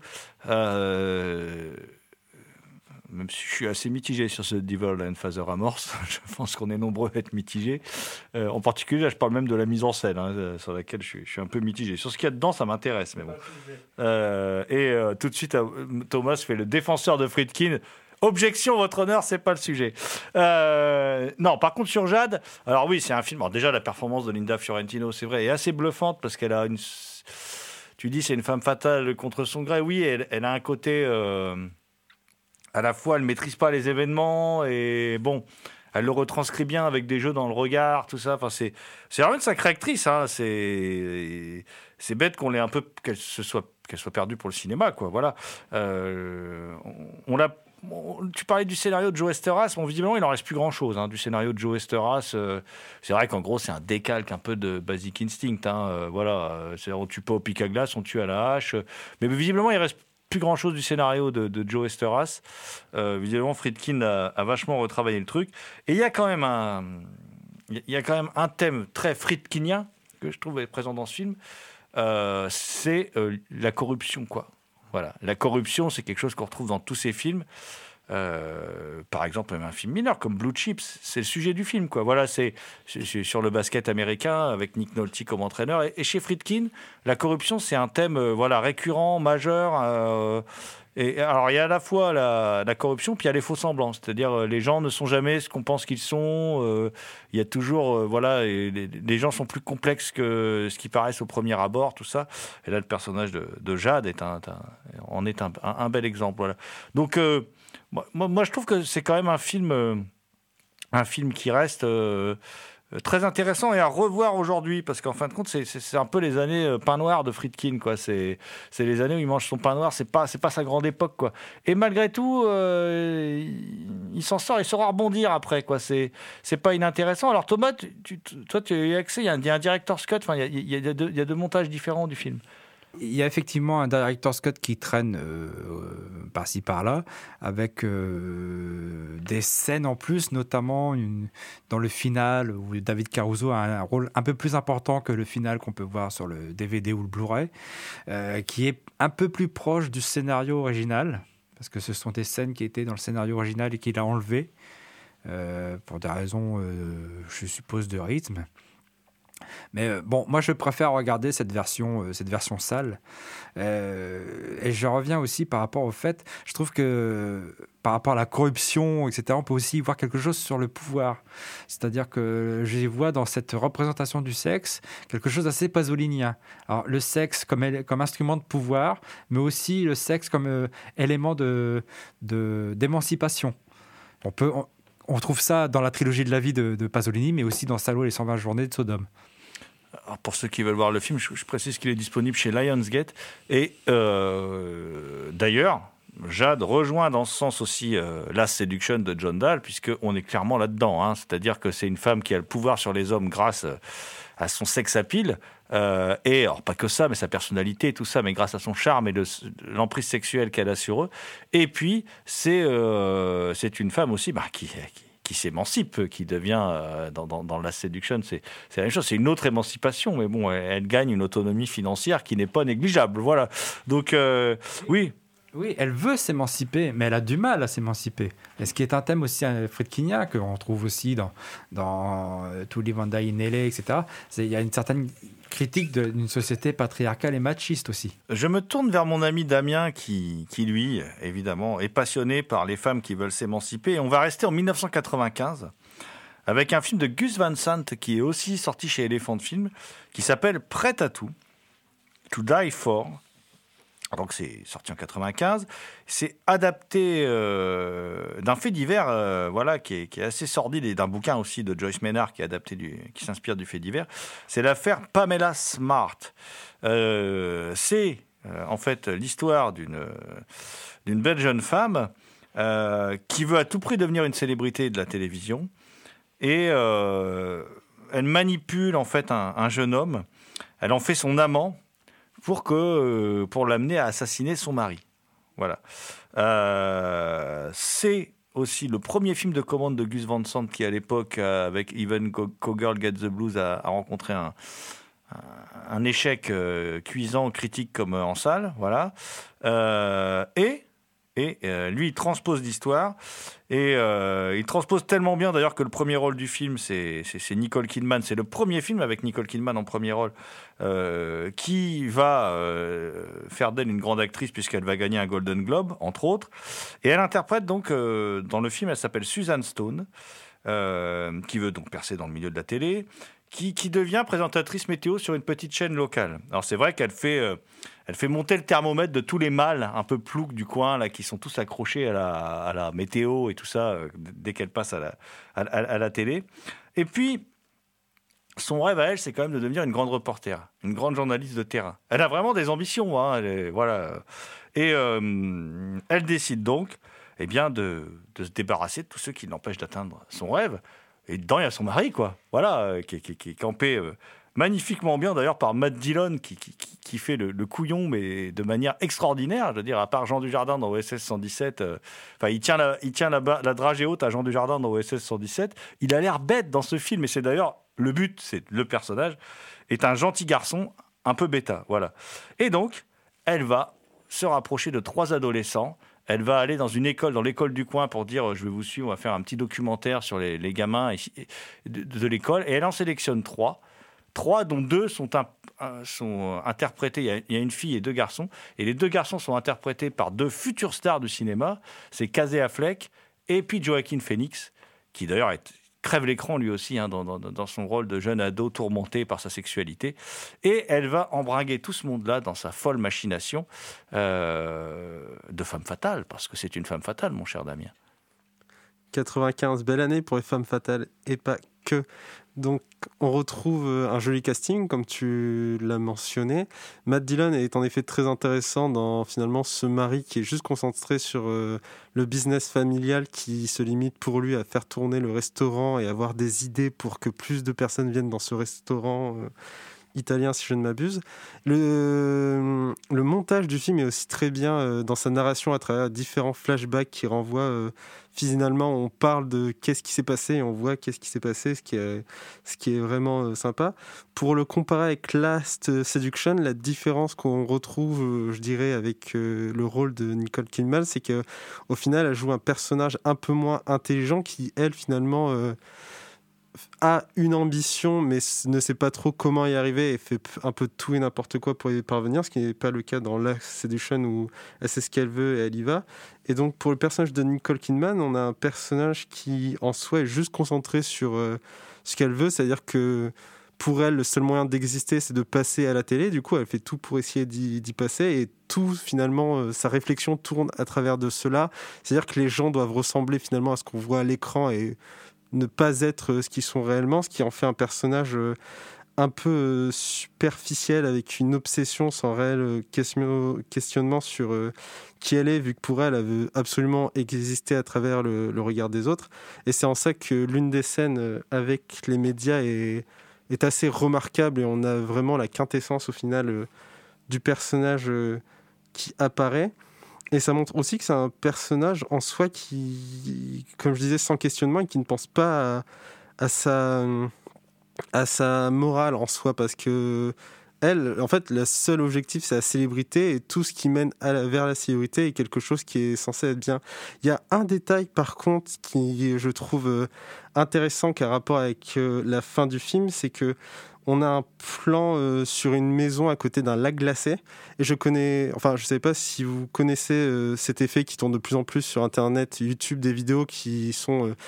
Euh, même si je suis assez mitigé sur ce Devil and Father Remorse, je pense qu'on est nombreux à être mitigés. Euh, en particulier, là, je parle même de la mise en scène, hein, sur laquelle je suis, je suis un peu mitigé. Sur ce qu'il y a dedans, ça m'intéresse, mais bon. Euh, et euh, tout de suite, Thomas fait le défenseur de Friedkin. Objection, votre honneur, c'est pas le sujet. Euh, non, par contre, sur Jade, alors oui, c'est un film. Alors déjà, la performance de Linda Fiorentino, c'est vrai, est assez bluffante parce qu'elle a une. Tu dis, c'est une femme fatale contre son gré. Oui, elle, elle a un côté. Euh, à la fois, elle maîtrise pas les événements et bon, elle le retranscrit bien avec des jeux dans le regard, tout ça. Enfin, c'est, c'est vraiment une sacrée actrice. Hein. C'est, c'est bête qu'on l'ait un peu, qu'elle se soit, qu'elle soit perdue pour le cinéma, quoi. Voilà. Euh, on, on l'a. Tu parlais du scénario de Joe Esteras. Bon, visiblement, il n'en reste plus grand-chose hein, du scénario de Joe Esteras. Euh, c'est vrai qu'en gros, c'est un décalque un peu de Basic Instinct. Hein, euh, voilà, c'est-à-dire on tue pas au pic à glace, on tue à la hache. Mais visiblement, il reste plus grand-chose du scénario de, de Joe Esteras. Euh, visiblement, Friedkin a, a vachement retravaillé le truc. Et il y a quand même un, il y a quand même un thème très friedkinien que je trouve est présent dans ce film. Euh, c'est euh, la corruption, quoi. Voilà, la corruption, c'est quelque chose qu'on retrouve dans tous ces films. Euh, par exemple, même un film mineur comme Blue Chips, c'est le sujet du film, quoi. Voilà, c'est, c'est sur le basket américain avec Nick Nolte comme entraîneur. Et, et chez Friedkin, la corruption, c'est un thème, euh, voilà, récurrent, majeur. Euh, et alors, il y a à la fois la, la corruption, puis il y a les faux semblants. C'est-à-dire, euh, les gens ne sont jamais ce qu'on pense qu'ils sont. Euh, il y a toujours, euh, voilà, et les, les gens sont plus complexes que ce qui paraissent au premier abord, tout ça. Et là, le personnage de, de Jade est un, un, en est un, un, un bel exemple. Voilà. Donc, euh, moi, moi, je trouve que c'est quand même un film, euh, un film qui reste euh, très intéressant et à revoir aujourd'hui, parce qu'en fin de compte, c'est, c'est, c'est un peu les années euh, pain noir de Friedkin, quoi. C'est, c'est les années où il mange son pain noir. C'est pas, c'est pas sa grande époque, quoi. Et malgré tout, euh, il, il s'en sort, il saura rebondir après, quoi. C'est, c'est pas inintéressant. Alors Thomas, tu, tu, toi, tu as eu accès. Il y a un, il y a un director's cut. Enfin, il y a, il y a deux, il y a deux montages différents du film. Il y a effectivement un director's cut qui traîne euh, par-ci par-là, avec euh, des scènes en plus, notamment une, dans le final où David Caruso a un rôle un peu plus important que le final qu'on peut voir sur le D V D ou le Blu-ray, euh, qui est un peu plus proche du scénario original, parce que ce sont des scènes qui étaient dans le scénario original et qu'il a enlevées euh, pour des raisons, euh, je suppose, de rythme. Mais euh, bon, moi je préfère regarder cette version, euh, cette version sale. Euh, et je reviens aussi par rapport au fait, je trouve que euh, par rapport à la corruption, et cetera, on peut aussi voir quelque chose sur le pouvoir. C'est-à-dire que je vois dans cette représentation du sexe quelque chose d'assez pasolinien. Alors le sexe comme, comme instrument de pouvoir, mais aussi le sexe comme euh, élément de, de, d'émancipation. On peut... On, On trouve ça dans la trilogie de la vie de, de Pasolini, mais aussi dans Salo et les cent vingt journées de Sodome. Alors pour ceux qui veulent voir le film, je, je précise qu'il est disponible chez Lionsgate. Et euh, d'ailleurs, Jade rejoint dans ce sens aussi euh, Last Seduction de John Dahl, puisqu'on est clairement là-dedans. Hein, c'est-à-dire que c'est une femme qui a le pouvoir sur les hommes grâce à son sex appeal. Euh, et alors pas que ça, mais sa personnalité et tout ça, mais grâce à son charme et de, de l'emprise sexuelle qu'elle a sur eux. Et puis c'est euh, c'est une femme aussi bah, qui, qui qui s'émancipe, qui devient euh, dans, dans dans la séduction, c'est c'est la même chose, c'est une autre émancipation, mais bon, elle, elle gagne une autonomie financière qui n'est pas négligeable, voilà. Donc euh, oui. Oui, elle veut s'émanciper, mais elle a du mal à s'émanciper. Et ce qui est un thème aussi friedkinien, qu'on retrouve aussi dans, dans euh, To Live and Die in L A, et cetera. C'est, il y a une certaine critique de, d'une société patriarcale et machiste aussi. Je me tourne vers mon ami Damien qui, qui, lui, évidemment, est passionné par les femmes qui veulent s'émanciper. Et on va rester en dix-neuf cent quatre-vingt-quinze avec un film de Gus Van Sant qui est aussi sorti chez Elephant Film, qui s'appelle Prêt à tout, To Die For. Donc c'est sorti en quatre-vingt-quinze. C'est adapté euh, d'un fait divers, euh, voilà, qui est, qui est assez sordide, et d'un bouquin aussi de Joyce Maynard qui est adapté du, qui s'inspire du fait divers. C'est l'affaire Pamela Smart. Euh, c'est euh, en fait l'histoire d'une d'une belle jeune femme euh, qui veut à tout prix devenir une célébrité de la télévision, et euh, elle manipule en fait un, un jeune homme. Elle en fait son amant, pour, que, euh, pour l'amener à assassiner son mari. Voilà. Euh, c'est aussi le premier film de commande de Gus Van Sant qui, à l'époque, euh, avec Even Cowgirl Gets the Blues, a, a rencontré un, un, un échec euh, cuisant, critique comme en salle. Voilà. Euh, et... Et euh, lui, il transpose l'histoire. Et euh, il transpose tellement bien, d'ailleurs, que le premier rôle du film, c'est, c'est, c'est Nicole Kidman. C'est le premier film avec Nicole Kidman en premier rôle euh, qui va euh, faire d'elle une grande actrice, puisqu'elle va gagner un Golden Globe, entre autres. Et elle interprète donc, euh, dans le film, elle s'appelle Susan Stone, euh, qui veut donc percer dans le milieu de la télé, qui, qui devient présentatrice météo sur une petite chaîne locale. Alors c'est vrai qu'elle fait... Euh, Elle fait monter le thermomètre de tous les mâles un peu ploucs du coin, là, qui sont tous accrochés à la, à la météo et tout ça, euh, dès qu'elle passe à la, à, à la télé. Et puis, son rêve à elle, c'est quand même de devenir une grande reporter, une grande journaliste de terrain. Elle a vraiment des ambitions, hein, elle est, voilà. Et euh, elle décide donc eh bien, de, de se débarrasser de tous ceux qui l'empêchent d'atteindre son rêve. Et dedans, il y a son mari, quoi. Voilà, euh, qui, qui, qui est campé... Euh, magnifiquement bien d'ailleurs par Matt Dillon qui, qui, qui fait le, le couillon, mais de manière extraordinaire. Je veux dire, à part Jean Dujardin dans O S S cent dix-sept, euh, enfin il tient, la, il tient la, la dragée haute à Jean Dujardin dans O S S cent dix-sept. Il a l'air bête dans ce film, et c'est d'ailleurs le but, c'est le personnage est un gentil garçon un peu bêta, voilà. Et donc elle va se rapprocher de trois adolescents. Elle va aller dans une école, dans l'école du coin, pour dire je vais vous suivre, on va faire un petit documentaire sur les, les gamins et, et, de, de l'école. Et elle en sélectionne trois. Trois, dont deux sont, un, sont interprétés. Il y, a, il y a une fille et deux garçons. Et les deux garçons sont interprétés par deux futures stars du cinéma. C'est Casey Affleck et puis Joaquin Phoenix, qui d'ailleurs est, crève l'écran lui aussi, hein, dans, dans, dans son rôle de jeune ado tourmenté par sa sexualité. Et elle va embringuer tout ce monde-là dans sa folle machination euh, de femme fatale, parce que c'est une femme fatale, mon cher Damien. quatre-vingt-quinze, belle année pour les femmes fatales, et pas que. Donc, on retrouve un joli casting, comme tu l'as mentionné. Matt Dillon est en effet très intéressant dans, finalement, ce mari qui est juste concentré sur euh, le business familial, qui se limite pour lui à faire tourner le restaurant et avoir des idées pour que plus de personnes viennent dans ce restaurant euh, italien, si je ne m'abuse. Le, le montage du film est aussi très bien euh, dans sa narration à travers différents flashbacks qui renvoient... Euh, finalement, on parle de qu'est-ce qui s'est passé et on voit qu'est-ce qui s'est passé, ce qui est, ce qui est vraiment euh, sympa. Pour le comparer avec Last Seduction, la différence qu'on retrouve, euh, je dirais, avec euh, le rôle de Nicole Kidman, c'est qu'au final, elle joue un personnage un peu moins intelligent qui, elle, finalement... Euh, a une ambition mais ne sait pas trop comment y arriver et fait un peu tout et n'importe quoi pour y parvenir, ce qui n'est pas le cas dans Last Seduction où elle sait ce qu'elle veut et elle y va. Et donc pour le personnage de Nicole Kidman, on a un personnage qui en soi est juste concentré sur euh, ce qu'elle veut, c'est-à-dire que pour elle le seul moyen d'exister c'est de passer à la télé, du coup elle fait tout pour essayer d'y, d'y passer et tout finalement euh, sa réflexion tourne à travers de cela, c'est-à-dire que les gens doivent ressembler finalement à ce qu'on voit à l'écran et ne pas être ce qu'ils sont réellement, ce qui en fait un personnage un peu superficiel avec une obsession sans réel questionnement sur qui elle est, vu que pour elle, elle veut absolument exister à travers le, le regard des autres. Et c'est en ça que l'une des scènes avec les médias est, est assez remarquable et on a vraiment la quintessence au final du personnage qui apparaît. Et ça montre aussi que c'est un personnage en soi qui, comme je disais, sans questionnement et qui ne pense pas à, à, sa, à sa morale en soi. Parce que elle, en fait, le seul objectif, c'est la célébrité et tout ce qui mène à la, vers la célébrité est quelque chose qui est censé être bien. Il y a un détail, par contre, qui je trouve intéressant qui a rapport avec la fin du film, c'est que on a un plan euh, sur une maison à côté d'un lac glacé. Et je connais, enfin, je ne sais pas si vous connaissez euh, cet effet qui tourne de plus en plus sur Internet, YouTube, des vidéos qui sont euh,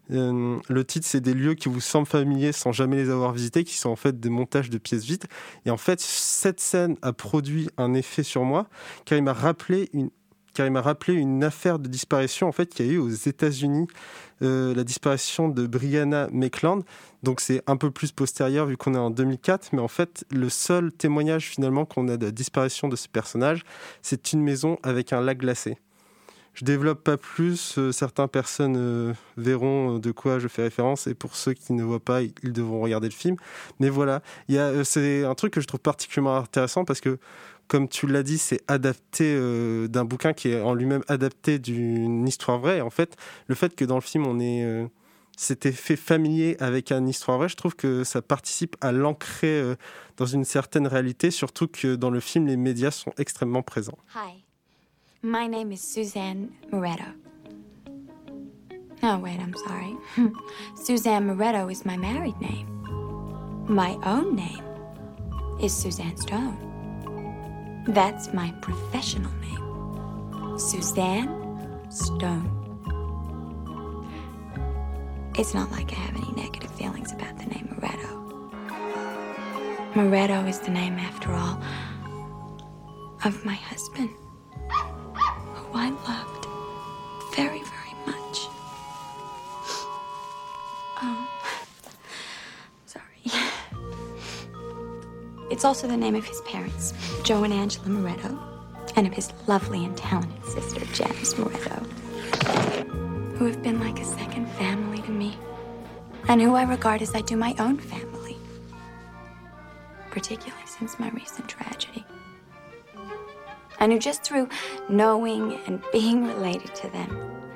Euh, le titre, c'est des lieux qui vous semblent familiers sans jamais les avoir visités, qui sont en fait des montages de pièces vides. Et en fait, cette scène a produit un effet sur moi, car il m'a rappelé une, car il m'a rappelé une affaire de disparition en fait qu'il y a eu aux États-Unis, euh, la disparition de Brianna Maitland. Donc c'est un peu plus postérieur vu qu'on est en deux mille quatre, mais en fait le seul témoignage finalement qu'on a de la disparition de ce personnage, c'est une maison avec un lac glacé. Je développe pas plus, euh, certaines personnes euh, verront de quoi je fais référence, et pour ceux qui ne voient pas, ils devront regarder le film. Mais voilà, il y a, euh, c'est un truc que je trouve particulièrement intéressant parce que, comme tu l'as dit, c'est adapté euh, d'un bouquin qui est en lui-même adapté d'une histoire vraie. Et en fait, le fait que dans le film, on ait euh, cet effet familier avec une histoire vraie, je trouve que ça participe à l'ancrer euh, dans une certaine réalité, surtout que dans le film, les médias sont extrêmement présents. Hi. My name is Suzanne Moretto. Oh, wait, I'm sorry. Suzanne Moretto is my married name. My own name is Suzanne Stone. That's my professional name. Suzanne Stone. It's not like I have any negative feelings about the name Moretto. Moretto is the name, after all, of my husband. Who I loved very, very much. Oh, sorry. It's also the name of his parents, Joe and Angela Moretto, and of his lovely and talented sister, Janice Moretto, who have been like a second family to me, and who I regard as I do my own family, particularly since my recent tragedy. And who just through knowing and being related to them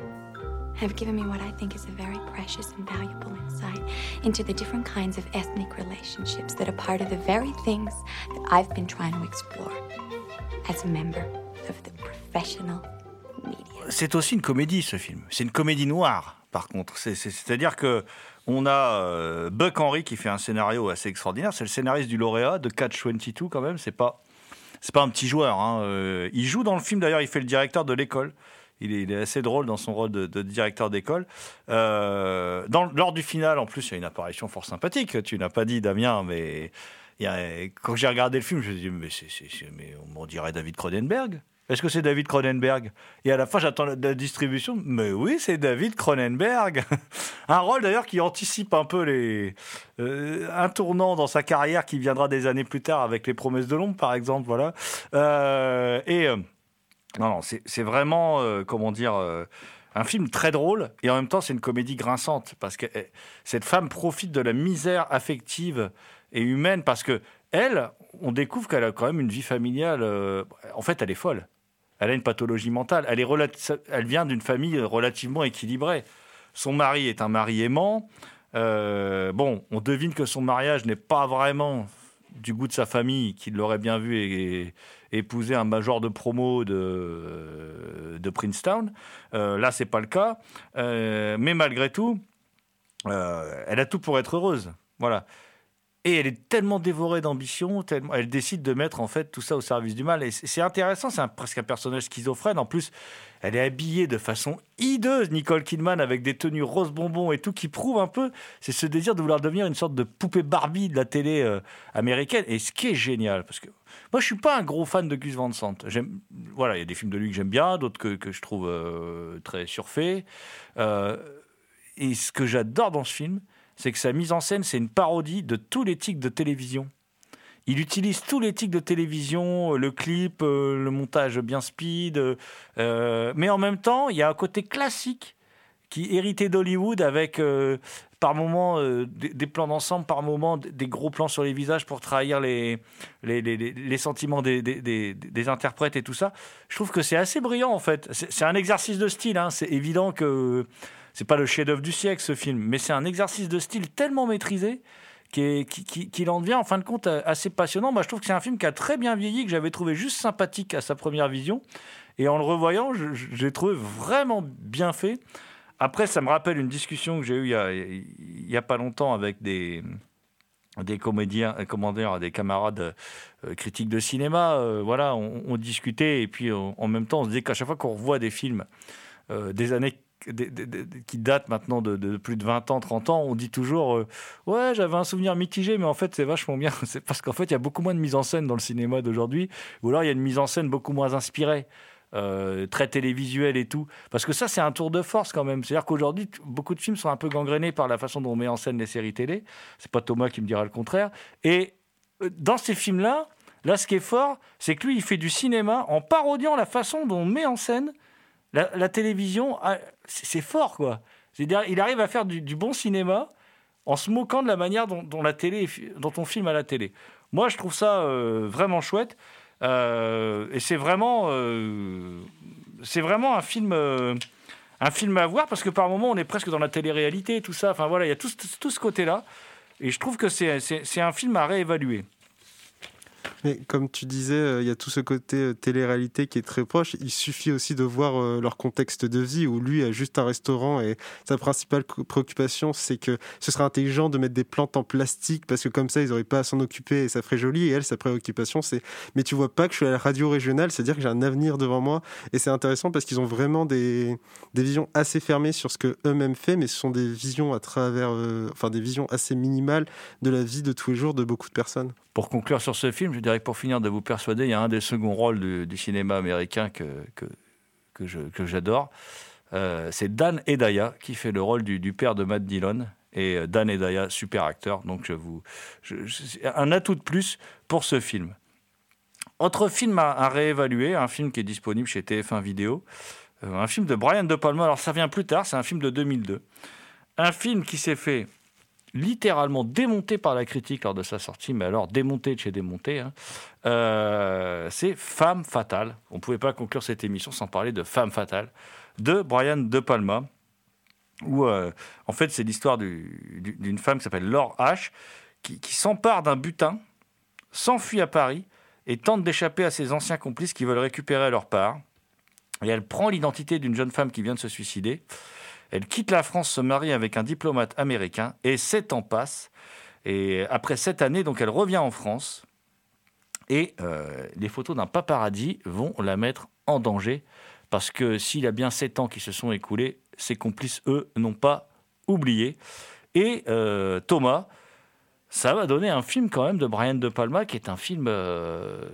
have given me what I think is a very precious and valuable insight into the different kinds of ethnic relationships that are part of the very things that I've been trying to explore as a member of the professional media. C'est aussi une comédie, ce film. C'est une comédie noire, par contre. C'est, c'est, c'est-à-dire que on a euh, Buck Henry qui fait un scénario assez extraordinaire. C'est le scénariste du lauréat de Catch vingt-deux, quand même. C'est pas... C'est pas un petit joueur. Hein. Euh, il joue dans le film, d'ailleurs, il fait le directeur de l'école. Il est, il est assez drôle dans son rôle de, de directeur d'école. Euh, dans, lors du final, en plus, il y a une apparition fort sympathique. Tu n'as pas dit, Damien, mais il y a, quand j'ai regardé le film, je me suis dit, mais, c'est, c'est, c'est, mais on dirait David Cronenberg. Est-ce que c'est David Cronenberg ? Et à la fin, j'attends la, la distribution. Mais oui, c'est David Cronenberg. Un rôle d'ailleurs qui anticipe un peu les, euh, un tournant dans sa carrière qui viendra des années plus tard avec Les Promesses de l'Ombre, par exemple. Voilà. Euh, et euh, non, non, c'est, c'est vraiment, euh, comment dire, euh, un film très drôle. Et en même temps, c'est une comédie grinçante parce que eh, cette femme profite de la misère affective et humaine parce que elle, on découvre qu'elle a quand même une vie familiale. Euh, en fait, elle est folle. Elle a une pathologie mentale. Elle, est relati- elle vient d'une famille relativement équilibrée. Son mari est un mari aimant. Euh, bon, on devine que son mariage n'est pas vraiment du goût de sa famille, qui l'aurait bien vu et, et épouser un major de promo de, de Princeton. Euh, là, c'est pas le cas. Euh, mais malgré tout, euh, elle a tout pour être heureuse. Voilà. Et elle est tellement dévorée d'ambition, tellement, elle décide de mettre en fait tout ça au service du mal. Et c'est, c'est intéressant, c'est un, presque un personnage schizophrène. En plus, elle est habillée de façon hideuse, Nicole Kidman, avec des tenues rose bonbon et tout, qui prouve un peu, c'est ce désir de vouloir devenir une sorte de poupée Barbie de la télé euh, américaine. Et ce qui est génial, parce que moi, je suis pas un gros fan de Gus Van Sant. J'aime, voilà, il y a des films de lui que j'aime bien, d'autres que, que je trouve euh, très surfaits. Euh, et ce que j'adore dans ce film, c'est que sa mise en scène, c'est une parodie de tous les tics de télévision. Il utilise tous les tics de télévision, le clip, euh, le montage bien speed, euh, mais en même temps, il y a un côté classique qui est hérité d'Hollywood avec, euh, par moments, euh, des, des plans d'ensemble, par moments, des gros plans sur les visages pour trahir les, les, les, les sentiments des, des, des, des interprètes et tout ça. Je trouve que c'est assez brillant, en fait. C'est, c'est un exercice de style, hein. C'est évident que c'est pas le chef-d'œuvre du siècle, ce film, mais c'est un exercice de style tellement maîtrisé qu'il, qui, qu'il en devient, en fin de compte, assez passionnant. Moi, je trouve que c'est un film qui a très bien vieilli, que j'avais trouvé juste sympathique à sa première vision. Et en le revoyant, je, j'ai trouvé vraiment bien fait. Après, ça me rappelle une discussion que j'ai eue il y a, il y a pas longtemps avec des, des comédiens, comment dire, des camarades euh, critiques de cinéma. Euh, voilà, on, on discutait et puis on, en même temps, on se disait qu'à chaque fois qu'on revoit des films euh, des années des, des, des, qui datent maintenant de, de plus de vingt ans, trente ans, on dit toujours euh, « Ouais, j'avais un souvenir mitigé, mais en fait, c'est vachement bien. » C'est parce qu'en fait, il y a beaucoup moins de mise en scène dans le cinéma d'aujourd'hui, ou alors il y a une mise en scène beaucoup moins inspirée. Euh, très télévisuel et tout, parce que ça c'est un tour de force quand même, c'est-à-dire qu'aujourd'hui t- beaucoup de films sont un peu gangrénés par la façon dont on met en scène les séries télé, c'est pas Thomas qui me dira le contraire, et euh, dans ces films-là, là ce qui est fort, c'est que lui il fait du cinéma en parodiant la façon dont on met en scène la, la télévision, ah, c'est, c'est fort quoi, c'est-à-dire il arrive à faire du, du bon cinéma en se moquant de la manière dont, dont, la télé, dont on filme à la télé. Moi je trouve ça euh, vraiment chouette. Euh, et c'est vraiment, euh, c'est vraiment un film, euh, un film à voir parce que par moments on est presque dans la télé-réalité, tout ça. Enfin voilà, il y a tout, tout ce côté-là. Et je trouve que c'est, c'est, c'est un film à réévaluer. Mais comme tu disais, euh, il y a tout ce côté euh, télé-réalité qui est très proche. Il suffit aussi de voir euh, leur contexte de vie où lui a juste un restaurant et sa principale co- préoccupation, c'est que ce serait intelligent de mettre des plantes en plastique parce que comme ça, ils n'auraient pas à s'en occuper et ça ferait joli. Et elle, sa préoccupation, c'est « mais tu vois pas que je suis à la radio régionale, c'est-à-dire que j'ai un avenir devant moi ». Et c'est intéressant parce qu'ils ont vraiment des, des visions assez fermées sur ce que eux-mêmes font, mais ce sont des visions à travers, euh, enfin des visions assez minimales de la vie de tous les jours de beaucoup de personnes. Pour conclure sur ce film, je dirais que pour finir de vous persuader, il y a un des seconds rôles du, du cinéma américain que, que, que, je, que j'adore. Euh, c'est Dan Hedaya qui fait le rôle du, du père de Matt Dillon. Et Dan Hedaya, super acteur. Donc je vous, je, je, un atout de plus pour ce film. Autre film à, à réévaluer, un film qui est disponible chez T F un Vidéo. Euh, un film de Brian De Palma. Alors ça vient plus tard, c'est un film de deux mille deux. Un film qui s'est fait littéralement démonté par la critique lors de sa sortie, mais alors démonté de chez démonté, hein. euh, c'est Femme Fatale. On ne pouvait pas conclure cette émission sans parler de Femme Fatale, de Brian De Palma, où euh, en fait c'est l'histoire du, du, d'une femme qui s'appelle Laure H, qui, qui s'empare d'un butin, s'enfuit à Paris et tente d'échapper à ses anciens complices qui veulent récupérer leur part. Et elle prend l'identité d'une jeune femme qui vient de se suicider. Elle quitte la France, se marie avec un diplomate américain et sept ans passent. Et après sept années, donc elle revient en France et euh, les photos d'un paparazzi vont la mettre en danger parce que s'il y a bien sept ans qui se sont écoulés, ses complices, eux, n'ont pas oublié. Et euh, Thomas, ça va donner un film quand même de Brian De Palma qui est un film euh,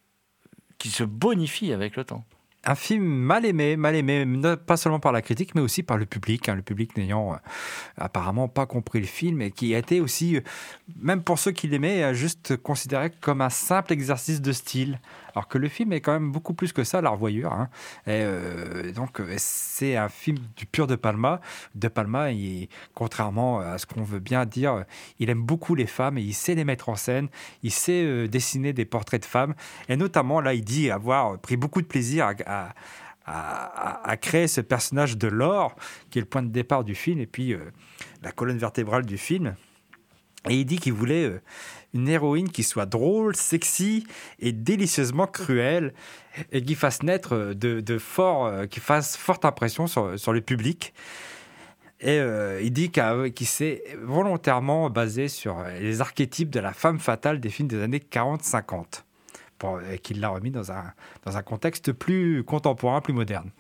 qui se bonifie avec le temps. Un film mal aimé, mal aimé, pas seulement par la critique, mais aussi par le public. Hein, le public n'ayant euh, apparemment pas compris le film et qui a été aussi, euh, même pour ceux qui l'aimaient, juste considéré comme un simple exercice de style. Alors que le film est quand même beaucoup plus que ça, la revoyure. Hein. Et, euh, donc, c'est un film du pur De Palma. De Palma, il, contrairement à ce qu'on veut bien dire, il aime beaucoup les femmes et il sait les mettre en scène. Il sait euh, dessiner des portraits de femmes. Et notamment, là, il dit avoir pris beaucoup de plaisir à, à, à, à créer ce personnage de Laure, qui est le point de départ du film, et puis euh, la colonne vertébrale du film. Et il dit qu'il voulait euh, une héroïne qui soit drôle, sexy et délicieusement cruelle, et qui fasse naître de, de fort, euh, qui fasse forte impression sur, sur le public. Et euh, il dit qu'il s'est volontairement basé sur les archétypes de la femme fatale des films des années quarante cinquante, pour, et qu'il l'a remis dans un, dans un contexte plus contemporain, plus moderne.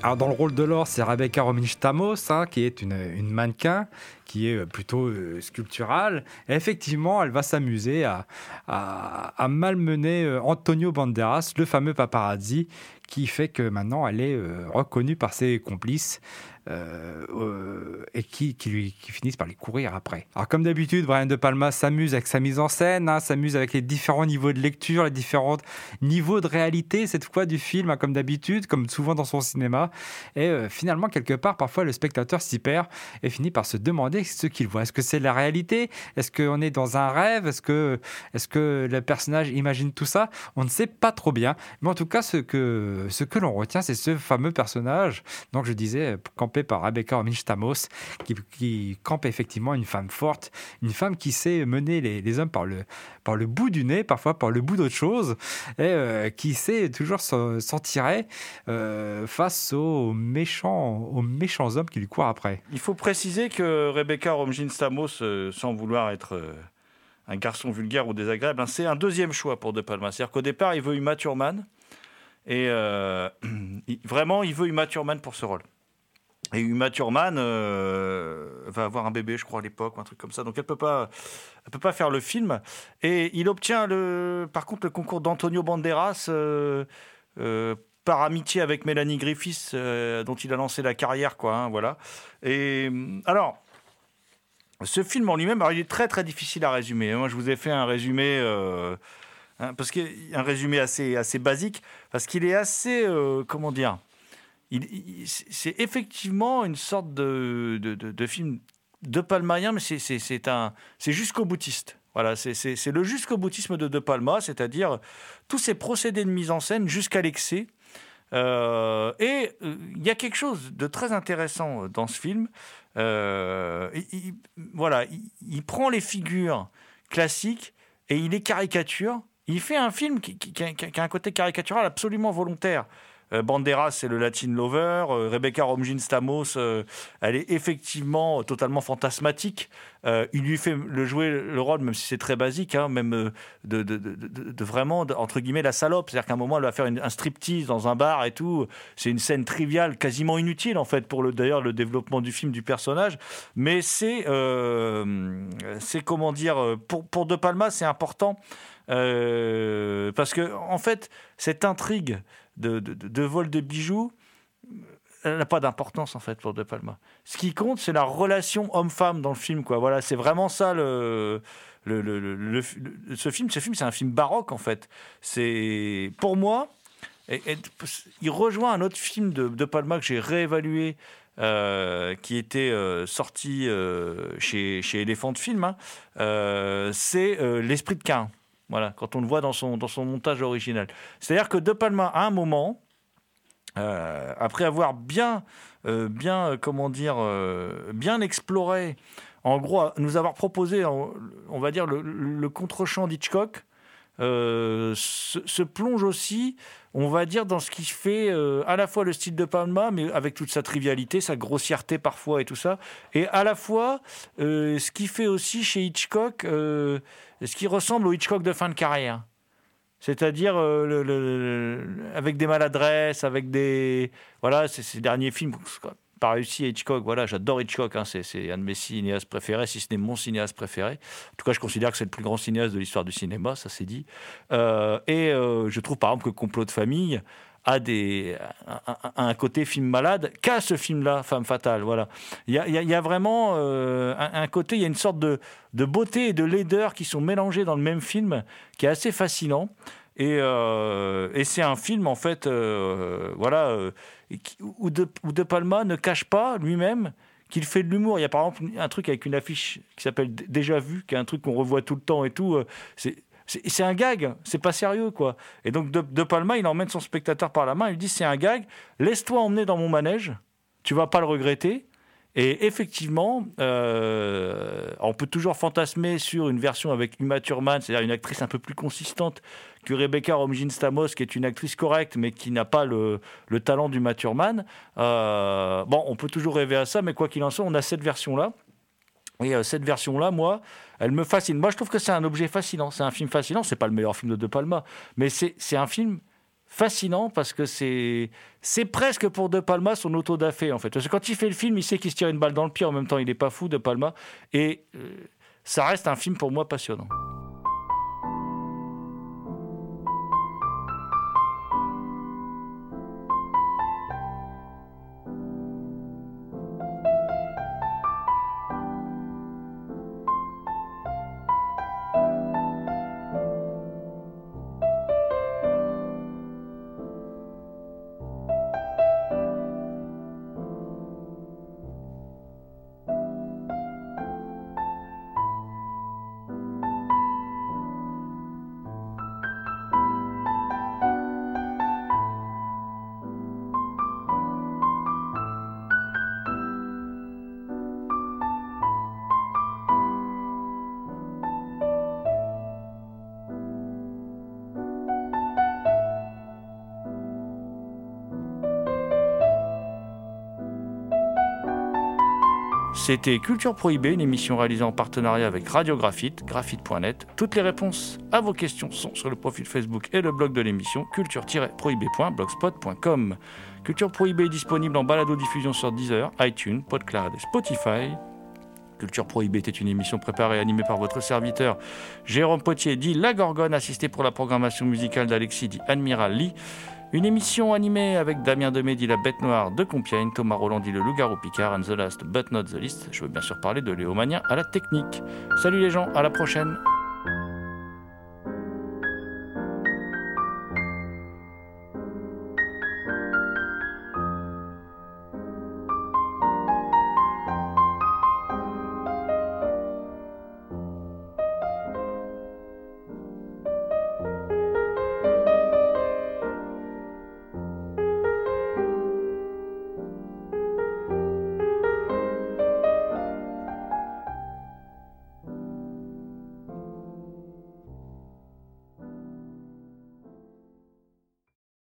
alors dans le rôle de Laure, c'est Rebecca Romijn-Stamos, hein, qui est une, une mannequin, qui est plutôt euh, sculpturale. Et effectivement, elle va s'amuser à, à, à malmener euh, Antonio Banderas, le fameux paparazzi, qui fait que maintenant elle est euh, reconnue par ses complices. Euh, euh, et qui, qui, lui, qui finissent par les courir après. Alors comme d'habitude, Brian De Palma s'amuse avec sa mise en scène, hein, s'amuse avec les différents niveaux de lecture, les différents niveaux de réalité, cette fois du film, hein, comme d'habitude, comme souvent dans son cinéma. Et euh, finalement, quelque part, parfois le spectateur s'y perd et finit par se demander ce qu'il voit. Est-ce que c'est la réalité ? Est-ce qu'on est dans un rêve ? Est-ce que, est-ce que le personnage imagine tout ça ? On ne sait pas trop bien. Mais en tout cas, ce que, ce que l'on retient, c'est ce fameux personnage, donc je disais, campé par Rebecca Romijn-Stamos, qui, qui campe effectivement une femme forte, une femme qui sait mener les, les hommes par le, par le bout du nez, parfois par le bout d'autre chose, et euh, qui sait toujours s'en, s'en tirer euh, face aux méchants, aux méchants hommes qui lui courent après. Il faut préciser que Rebecca Romijn-Stamos, euh, sans vouloir être euh, un garçon vulgaire ou désagréable, hein, c'est un deuxième choix pour De Palma. C'est-à-dire qu'au départ, il veut Uma Thurman, et euh, il, vraiment, il veut Uma Thurman pour ce rôle. Et Uma Thurman euh, va avoir un bébé, je crois, à l'époque, ou un truc comme ça. Donc, elle ne peut pas, elle peut pas faire le film. Et il obtient, le, par contre, le concours d'Antonio Banderas euh, euh, par amitié avec Melanie Griffiths, euh, dont il a lancé la carrière, quoi. Hein, voilà. Et alors, ce film en lui-même, alors, il est très, très difficile à résumer. Moi, je vous ai fait un résumé... Euh, hein, parce qu'il un résumé assez, assez basique, parce qu'il est assez... Euh, comment dire Il, il, c'est effectivement une sorte de, de, de, de film de Palmaien, mais c'est, c'est, c'est, un, c'est jusqu'au boutiste. Voilà, c'est, c'est, c'est le jusqu'au boutisme de De Palma, c'est-à-dire tous ces procédés de mise en scène jusqu'à l'excès. Euh, et il euh, y a quelque chose de très intéressant dans ce film. Euh, il, il, voilà, il, il prend les figures classiques et il les caricature. Il fait un film qui, qui, qui, a, qui a un côté caricatural absolument volontaire. Euh, Banderas, c'est le Latin lover. Euh, Rebecca Romijn-Stamos, euh, elle est effectivement totalement fantasmatique. Euh, il lui fait le jouer le rôle, même si c'est très basique, hein, même euh, de, de, de, de, de vraiment, de, entre guillemets, la salope. C'est-à-dire qu'à un moment, elle va faire une, un striptease dans un bar et tout. C'est une scène triviale, quasiment inutile, en fait, pour le, d'ailleurs le développement du film, du personnage. Mais c'est, euh, c'est comment dire, pour, pour De Palma, c'est important. Euh, parce que, en fait, cette intrigue de, de, de vol de bijoux, elle n'a pas d'importance en fait pour De Palma. Ce qui compte, c'est la relation homme-femme dans le film, quoi. Voilà, c'est vraiment ça le, le, le, le, le, le ce film. Ce film, c'est un film baroque en fait. C'est pour moi, et, et, il rejoint un autre film de De Palma que j'ai réévalué. Euh, qui était euh, sorti euh, chez, chez Elephant Film, hein. euh, c'est euh, L'Esprit de Caïn. Voilà, quand on le voit dans son, dans son montage original. C'est-à-dire que De Palma, à un moment, euh, après avoir bien, euh, bien, comment dire, euh, bien exploré, en gros, nous avoir proposé, on, on va dire, le, le contre-champ d'Hitchcock, euh, se, se plonge aussi, on va dire, dans ce qui fait euh, à la fois le style de Palma, mais avec toute sa trivialité, sa grossièreté parfois et tout ça, et à la fois euh, ce qui fait aussi chez Hitchcock, euh, ce qui ressemble au Hitchcock de fin de carrière. C'est-à-dire euh, le, le, le, avec des maladresses, avec des... Voilà, c'est ces derniers films... pas réussi à Hitchcock, voilà, j'adore Hitchcock, hein, c'est, c'est un de mes cinéastes préférés, si ce n'est mon cinéaste préféré. En tout cas, je considère que c'est le plus grand cinéaste de l'histoire du cinéma, ça c'est dit. Euh, et euh, je trouve par exemple que Complot de famille a, des, a, a un côté film malade qu'a ce film-là, Femme fatale. Voilà. Il y a, il y a vraiment euh, un, un côté, il y a une sorte de, de beauté et de laideur qui sont mélangés dans le même film, qui est assez fascinant. Et, euh, et c'est un film, en fait, euh, voilà, euh, où, de, où De Palma ne cache pas lui-même qu'il fait de l'humour. Il y a par exemple un truc avec une affiche qui s'appelle Déjà vu, qui est un truc qu'on revoit tout le temps et tout. C'est, c'est, c'est un gag, c'est pas sérieux, quoi. Et donc De, De Palma, il emmène son spectateur par la main, il lui dit c'est un gag, laisse-toi emmener dans mon manège, tu vas pas le regretter. Et effectivement, euh, on peut toujours fantasmer sur une version avec Uma Thurman, c'est-à-dire une actrice un peu plus consistante que Rebecca Romijn-Stamos, qui est une actrice correcte, mais qui n'a pas le, le talent d'Uma Thurman. Euh, bon, on peut toujours rêver à ça, mais quoi qu'il en soit, on a cette version-là. Et euh, cette version-là, moi, elle me fascine. Moi, je trouve que c'est un objet fascinant. C'est un film fascinant. C'est pas le meilleur film de De Palma, mais c'est, c'est un film fascinant parce que c'est, c'est presque pour De Palma son auto-da-fé, en fait. Parce que quand il fait le film, il sait qu'il se tire une balle dans le pied. En même temps, il n'est pas fou, De Palma. Et euh, ça reste un film pour moi passionnant. C'était Culture Prohibée, une émission réalisée en partenariat avec Radio Graphite, graphite point net. Toutes les réponses à vos questions sont sur le profil Facebook et le blog de l'émission culture tiret prohibée point blogspot point com. Culture Prohibée est disponible en balado-diffusion sur Deezer, iTunes, Podcloud et Spotify. Culture Prohibée était une émission préparée et animée par votre serviteur Jérôme Potier, dit La Gorgone, assisté pour la programmation musicale d'Alexis, dit Admiral Lee. Une émission animée avec Damien Demey, dit La Bête Noire de Compiègne, Thomas Roland, dit Le Loup-Garou Picard, and the last but not the least. Je veux bien sûr parler de Léo Mania à la technique. Salut les gens, à la prochaine.